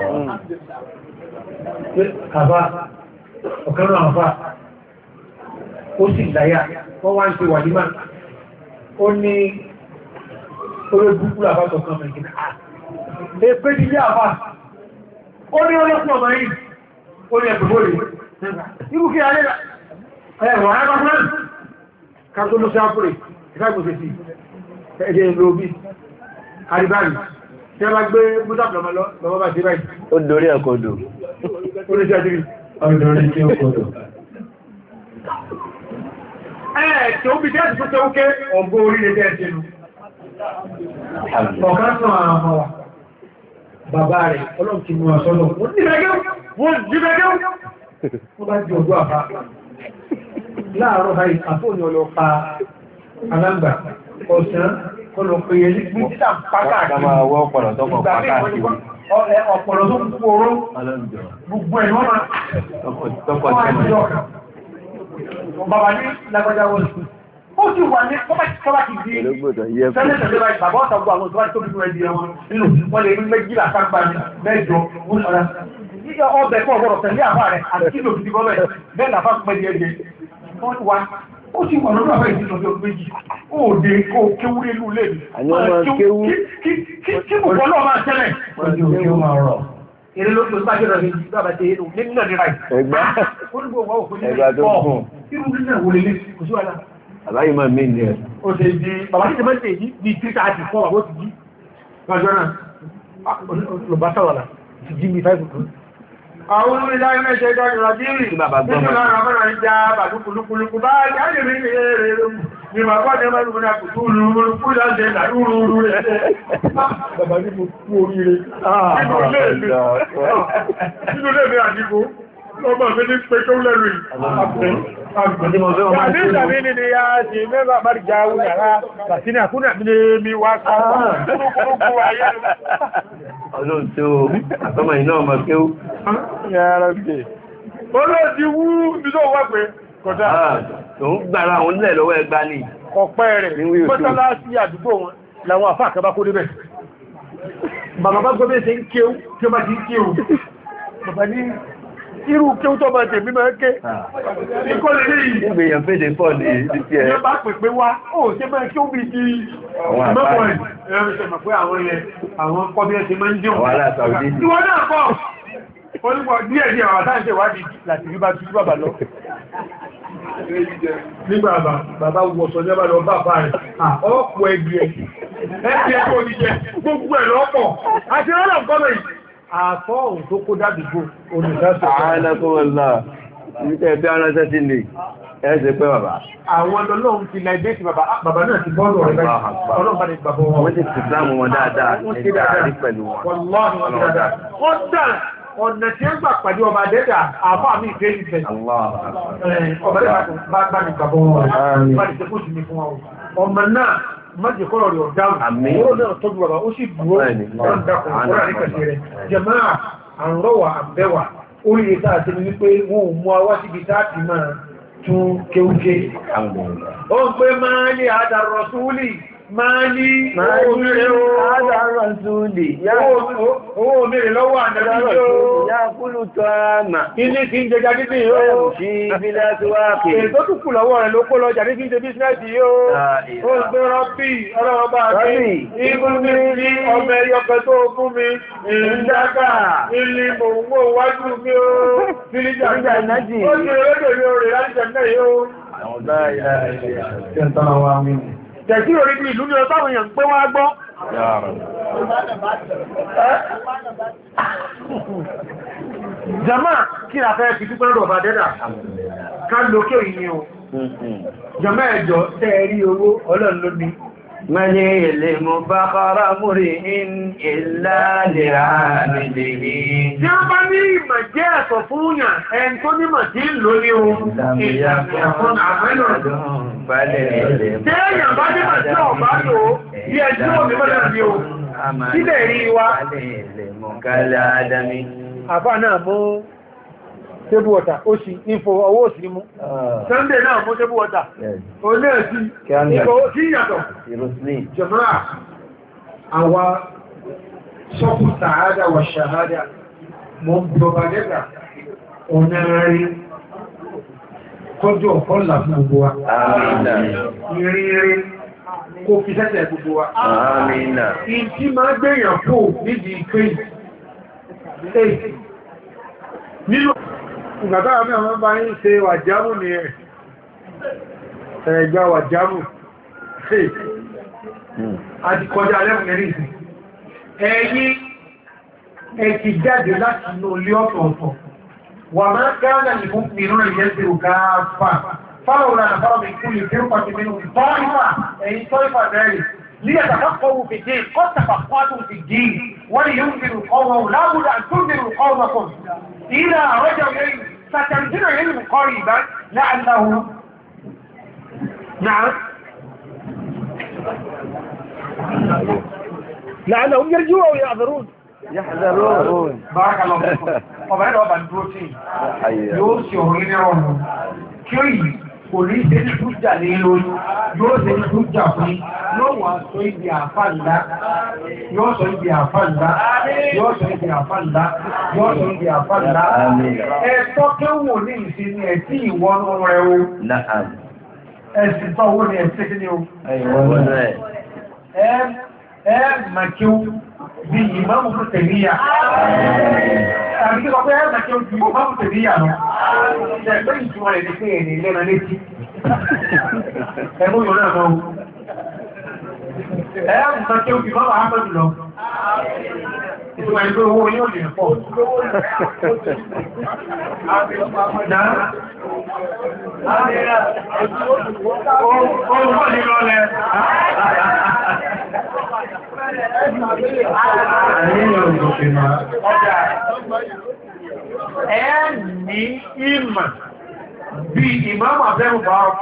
àbá ọ̀kanú àbá ó sì láyà wọ́n wá ń ṣe wàdímà ó ní orí búkúrú àbátọ̀ kan mẹ́rin èpé ti jẹ́ àbá ó ní ọlọ́pùn ọmọ yìí ó ní ẹ̀bùn bóòlì irú kí alẹ́ ẹ̀rọ arábáfẹ́ káàkó ló sáàpùrẹ̀ ìfẹ́gbòsẹ̀ sí ẹ̀jẹ̀ ìlú obi àríbáyì tí a bá gbé mútàpùlọmọ lọ́wọ́ bá sí báyìí ó dorí ẹ̀kọ́dò ó ní sí àjírí ọdún tí ó kọ́dọ̀ ẹ̀ tí ó bí tẹ́ẹ̀sì tó tẹ́wókẹ́ ọgbó orílẹ̀ tẹ́ẹ̀sì nù ọ̀kan náà àmọ́ wa bàbá rẹ̀ ọlọ́run ti mú ọ̀sọ́lọ̀ wọ́n jíbẹ̀gẹ́ wọ́n bá jí ọjọ́ àbá láàárọ̀ báyìí àfóòní ọlọ́pa alágbà ọ̀sán olùpẹ̀yẹ ní títà pákàkiri ọ̀pọ̀lọ̀ tó kú oró gbogbo ẹ̀ wọ́n máa bàbá ní lágbàjá wọ́n ó sì wà ní kọ́bá ti di sẹ́lẹ̀sẹ̀lẹ̀ bàbá ọ̀tà gbogbo àwọn ìtọ́wà tó bí wọ́n di ẹwọn nínú wọ́n lè rí méjìlá sáńgbà ní mẹ́jọ ọbẹ̀ fún ọgbọ̀rọ̀ tẹ̀lé àfà rẹ̀ àti kílò fi bọ́bẹ̀ bẹ́ẹ̀ làfà pẹ̀lú ẹgbẹ̀ ó sì wà lọ́dọ̀ àfà ìdí lọ́dọ̀ méjì ó dé kó kéwúré lú lè kí mú bọ́ lọ́wọ́ máa tẹ́lẹ̀ èrè ló tó bá jẹ́rọ ní bàbá tẹ́ inú nínú náà ní ráì ẹgbà tó fún irú nínú náà wọlé kò sí wàhálà àbáyé máa mí ní ẹ̀ ó ṣe di bàbá tí tẹ́mọ́ tẹ́ yí bí títà àti fọ́ àbó ti jí lọ́jọ́ náà lọ́bátàwàlà ti jí mi fáìfù kan àwọn ilé ayé mẹ́ṣẹ́ ìdájọ́ rajiri nínú lára mọ́ra ń já bàdúkùlùkùlùkù bá jáde rí ní èrè ní bàbá ní ọmọ ìrìnà kùtù lúrúrú láti làrúrú rẹ̀ bàbá ní mo kú oríire nínú lè mi àdìgbò ọmọ mi ní pé tó lẹ́rù àbí ní ni a ti mẹ́bà bá jà wù yàrá bàtí ní àkúnà ní mi wá ọlọ́run tó àtọ́mọ̀ iná ọmọ kéwú yàrá gbé olóòdí wú ní tó wá pé kọjá tó ń gbára àwọn ilẹ̀ lọ́wọ́ ẹgbá ní ọ̀pẹ́ rẹ̀ mọ́sálásí àdúgbò wọn làwọn àfáà kan bá kó débẹ̀ bàbá bá gbọ́bẹ̀ ṣe ń kéwú tí ó bá ti ń kéwú bàbá ní irú kéwú tó máa tẹ̀mí máa ké ikọ́ lè rí ìgbèyàn fèdè pọ̀ ní títí ẹ̀ bá pèpè wá ó ṣe máa kí ó bí di mẹ́pọ̀ ẹ̀ ẹ̀rọ ìṣẹ̀mọ̀ pé àwọn yẹn àwọn kọ́ bí ẹ ṣe máa ń jẹun ìwọ́n náà pọ̀ onípọ̀ díẹ̀ díẹ̀ àwọn àtàǹṣẹ́ ìwádìí láti rí bá tú bàbá lọ nígbà bàbá wọ̀sọ̀ ní ọba lọ bá bá rẹ̀ ọ̀pọ̀ ẹgbẹ̀ ẹgbẹ̀ tó ní jẹ gbogbo ẹ̀ lọ́pọ̀ àti rọ́nà gọ́mẹ̀ yìí àfọ́ òun tó kó dádùgbò olùdásọ̀ ààlẹ́kọ́wọ́lá ìrítẹ́ ẹgbẹ́ aránṣẹ́ sí lè ẹ́ẹ̀ṣẹ́ pẹ́ bàbá àwọn ọlọ́run ti láìbẹ́ẹ̀tì bàbá náà ti bọ́ọ̀lù ọ̀rẹ́ báyìí ọlọ́run bá ní bàbá wọn wọ́n ti ti ìsìlámù wọn dáadáa nígbà rí pẹ̀lú wọn ọ̀nà tí ó gbà pàdé ọba dẹ́dà àfá mi ìfẹ́ ìfẹ́ ọba dẹ́dà bá ní gbàbọ̀ wọn bá ní tẹ́kọ́ sí ní fún wọn ọmọ náà májè kọ́rọ̀ rẹ̀ ọ̀dáhùn owó náà tọ́jú bàbá ó sì dúró ọ̀dàkùn ọ̀rọ̀ àríkàṣẹ́ rẹ̀ jẹ̀máà àrọ̀wà àbẹ́wà orí ètà àti ní wípé wọn ò mú awá síbi táàtì máa tún kéúké ó ń pé máa ní àdàrọ̀ súúlì máa ní owó mẹ́rẹ̀ àádọ́rọ̀ súúlì owó mẹ́rẹ̀ lọ́wọ́ àdàrọ̀ yá kúlù tọ́ àmà ilé tí ń jẹjà dídì yóò sí ìbílẹ̀ tí wá kè ètò túnkù lọ́wọ́ rẹ̀ ló kó lọ jàdí tí ń jẹ bísínẹ́sì yóò ó ń gbé rọ́bì ọlọ́ọ̀bá mi ibùn mi ní ọmọ ẹyọkẹ tó fún mi ìdáka ilé mò ń wó wájú mi ó fílíjà náà ó ti rédò mi ó rè láti jẹ náà yóò tẹ̀sí orí bí ìlú ní ọ̀táwọn èèyàn pé wọ́n á gbọ́. Jàmá kí a fẹ́ fi dúpẹ́ lọ́dọ̀ bá dẹ́dà ká lókè yìí o. Jàmá ẹjọ́ tẹ́ẹ̀rí owó Ọlọ́run ló ní. Mẹ́lẹ̀ ilé mú bá kọ́rọ̀ múrí in ìlà lè àmì lè ní. Tí ó bá ní ìmọ̀ jẹ́ ẹ̀sọ̀ fún yàn ẹn tó nímọ̀ tí ń lò ní ohun ìyàfún àmẹ́lò. Tẹ́yàn bá nímọ̀ tí ó bá lò bí ẹjọ́ òmí mọ́lẹ̀ bí o. Sílẹ̀ rí wa. Àfá náà mú tébù ọ̀tà ó sì info ọwọ́ òsì mú. Sunday náà mú tébù ọ̀tà. O náà sí ìfọwọ́ sí ìyàtọ̀. Jọmọ́ra, àwa sọ́kù sàádà wà ṣàhádà mọ́ bọ̀bà lẹ́gbà ọ̀nà rí kọjọ́ ọ̀kọ́lá fún gbogbo wa. Ìrìnrìn kò fi sẹ́sẹ̀ gbogbo wa. Ìtí máa gbẹ̀yàn fò nídìí kírì. Nínú ìgbàtà àmì àwọn bá ń ṣe wàjámù ní ẹ̀ ẹ̀gbà wàjámù àti kọjá lẹ́mùnẹ́rí ìsìn ẹ̀yìn ẹ̀kì jáde láti inú ilé ọ̀tọ̀ọ̀tọ̀ wà máa káàdà nìkún mìíràn ìyẹ́sẹ̀ ògáfà fáwọn àfáwọn ìkúlù ìfẹ́rùpàtì mìíràn tọ́ìfà ẹ̀yìn tọ́ìfà bẹ́ẹ̀rẹ̀ ليتفقهوا في الدين قد تفقهتم في الدين ولينذروا قومهم لا بد ان تنذروا قومكم إذا رجعوا إليه فتنزل علم قريبا لأنه نعم لعلهم يرجعوا أو يعذرون يحذرون بارك الله فيكم وبعد وبعد بروتين يوسي وغيرهم كي kòrí ṣe ní fújà ní lórí yóò ṣe ní fújà fún yóò wà sọ ibi àfàǹdá yóò sọ ibi àfàǹdá yóò sọ ibi àfàǹdá yóò sọ ibi àfàǹdá ẹ̀tọ́ kéwò ní ìsinmi ẹ̀tí ìwọ́nú rẹ̀ o ẹ̀sìn tó owó ni ẹ̀sìn kí ni o ẹ̀ màkíw bí ìmáàmù fún tẹ̀líyà àbí kí lọ pé ẹ̀ màkíw bí ìmáàmù tẹ̀líyà lọ ẹgbẹ́ ìtumọ̀ rẹ̀ ní pé ẹ̀nì lẹ́nà létí ẹgbẹ́ yóò náà náà ẹ̀ màkíw bí ìmáàmù àhámọ́dù lọ ìtumọ̀ ẹgbẹ́ owó yóò lè pọ̀ Ẹni ìmọ̀ bí ìmáàmù àbẹ́rù bá ọ́.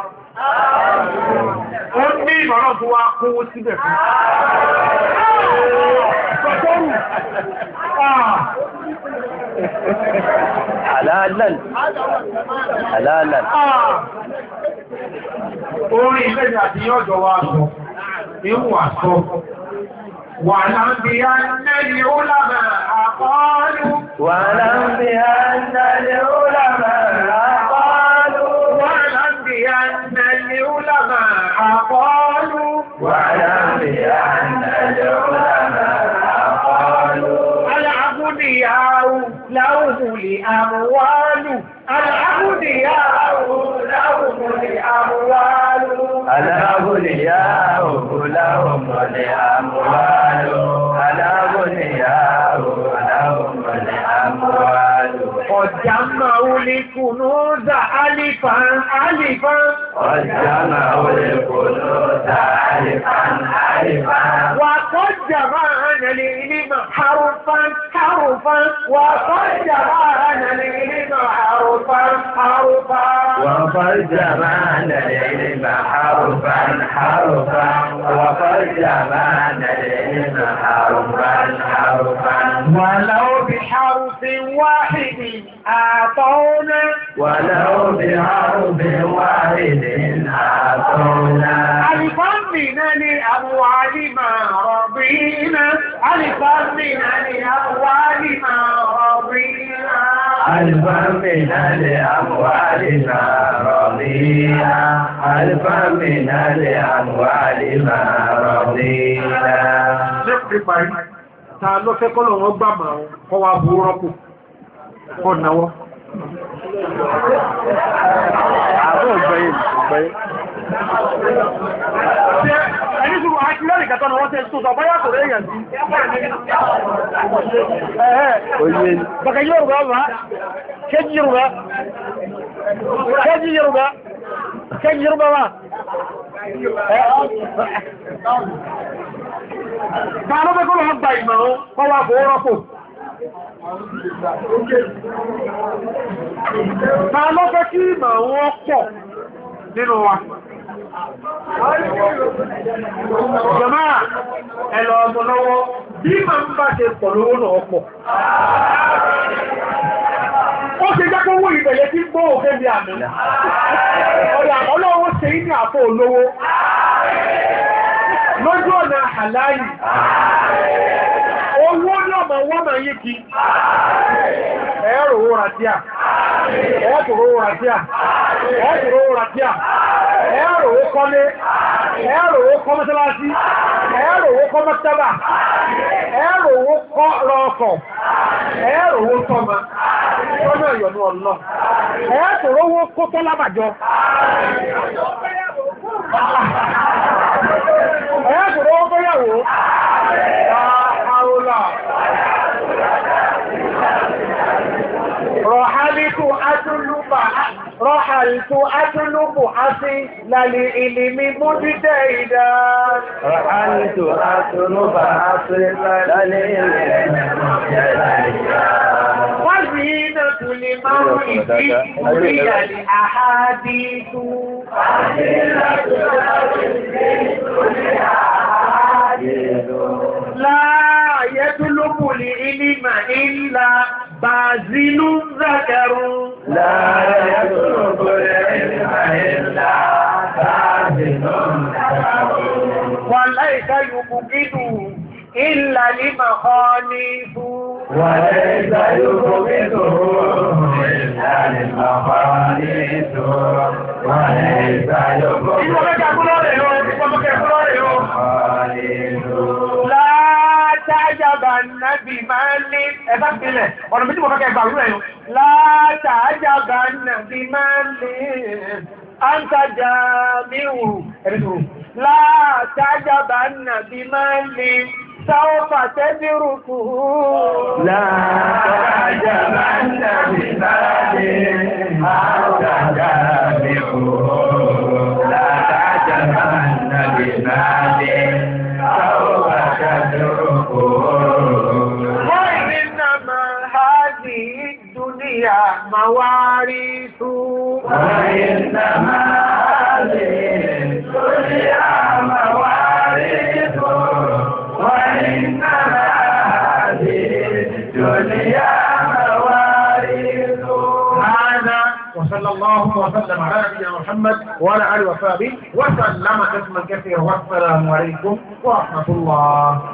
Ó ní ìmọ̀ràn tó wá kówó síbẹ̀ fún. Sọ́tọ́rù. Halalan. Halalan. Orin ilé ni àti yọ́jọ wa sọ, ìwọ̀n àsọ. وَلَنْبِيَنَّ الْعُلَمَاءَ قَالُوا وَلَنْبِيَنَّ الْعُلَمَاءَ قَالُوا وَلَنْبِيَنَّ الْعُلَمَاءَ قَالُوا وَلَنْبِيَنَّ الْعُلَمَاءَ قَالُوا الْأَغْنِيَاءُ لَهُمُ الْأَمْوَالُ الْأَغْنِيَاءُ لَهُمُ الْأَمْوَالُ الْأَغْنِيَاءُ لَهُمُ الْأَمْوَالُ الْأَغْنِيَاءُ لَهُمُ الْأَمْوَالُ قد جمعوا الكنوز ألفا ألفا قد جمعوا الكنوز ألفا ألفا وقد جمعنا العلم حرفا حرفا وقد جمعنا العلم حرفا حرفا وقد جمعنا العلم حرفا حرفا وقد جمعنا العلم حرفا حرفا ولو بحرف واحد أعطونا ولو بحرف واحد أعطونا ألفا من الأموال ما رضينا ألفا من الأموال ما رضينا ألفا من الأموال ما رضينا ألفا من الأموال ما رضينا. Ta ló fẹ́ kọ́lọ̀ wọn gbà máa kọ́ wa bú rọ́pù ọ̀nàwọ́. Àwọn ọ̀gbẹ̀yìn ọ̀gbẹ̀yìn. Ẹni ṣùgbọ́n àti lẹ́rìn kẹta ni wọ́n tẹ́ tó sọ báyá kò rẹ̀ èèyàn sí. Ẹ̀ẹ́ bàkà Yorùbá wà, kéjì Yorùbá, kéjì Yorùbá, kéjì Yorùbá wà. Ta ló fẹ́ kó lọ gba ìmọ̀ kọ́ wá fòó rọ́pò? Ta ló fẹ́ kí ìmọ̀ wọn pọ̀ nínú wa? Jàmáà ẹ̀lọ ọmọ lọ́wọ́ bí ma ń bá ṣe pọ̀ lówó náà pọ̀. Ó ṣe jẹ́ kó wó ìbẹ̀lẹ̀ tí gbọ́ òfin bí àmì. Ọ̀yà ọlọ́wọ́ ṣe ní àpò olówó. Lójú ọ̀nà àláyì. Owó ní ọmọ wọ́n máa yé kí. Ẹ̀rọ owó ràtíà. Ẹ̀rọ owó ràtíà. Ẹ̀rọ owó ràtíà. Ẹ̀rọ owó kọ́lé. Ẹ̀rọ owó kọ́ mọ́sálásí. Ẹ̀rọ owó kọ́ mọ́sábà. Ẹ̀rọ owó kọ́ rọ̀ọ̀kọ̀. Ẹ̀rọ owó tọ́mọ. Tọ́mọ ìyọ̀nù ọ̀nà. Ẹ̀rọ owó kó tọ́ lábàjọ. Ẹ̀rọ owó fẹ́yàwó. Rọ̀hálítù átúlùbà, rọ̀hálítù átúlùbù àti lálẹ́ ìlìmí mú dídẹ̀ ìdá. Rọ̀hálítù átúlùbà àti lálẹ́ ìlìmí mú dídẹ̀ ìdá. Wọ́n sì iná tún lè máa ń ìdí ìrìyàlì àhádìítú. لا يطلب العلم إلا باذل ذكر لا يطلب العلم إلا باذل ذكر وليس يبغض إلا لمخالف وليس يبغضه إلا للمخالف وليس يبغضه لا تعجبن بمال ẹ̀bá sílẹ̀ ọ̀nà méjì mọ̀ fẹ́ kẹgbà rú ẹ̀yọ́ لا تعجبن بمال أنت جامع لا تعجبن بمال سوف تدركه لا تعجبن بمال أنت جامعه لا تعجبن بمال سوف تدركه وإنما هذه الدنيا مواريث وإنما هذه الدنيا مواريث وإنما هذه الدنيا مواريث. هذا وصلى الله وسلم على نبينا محمد وعلى آله وصحبه وسلم تسليما كثيرا والسلام عليكم ورحمة الله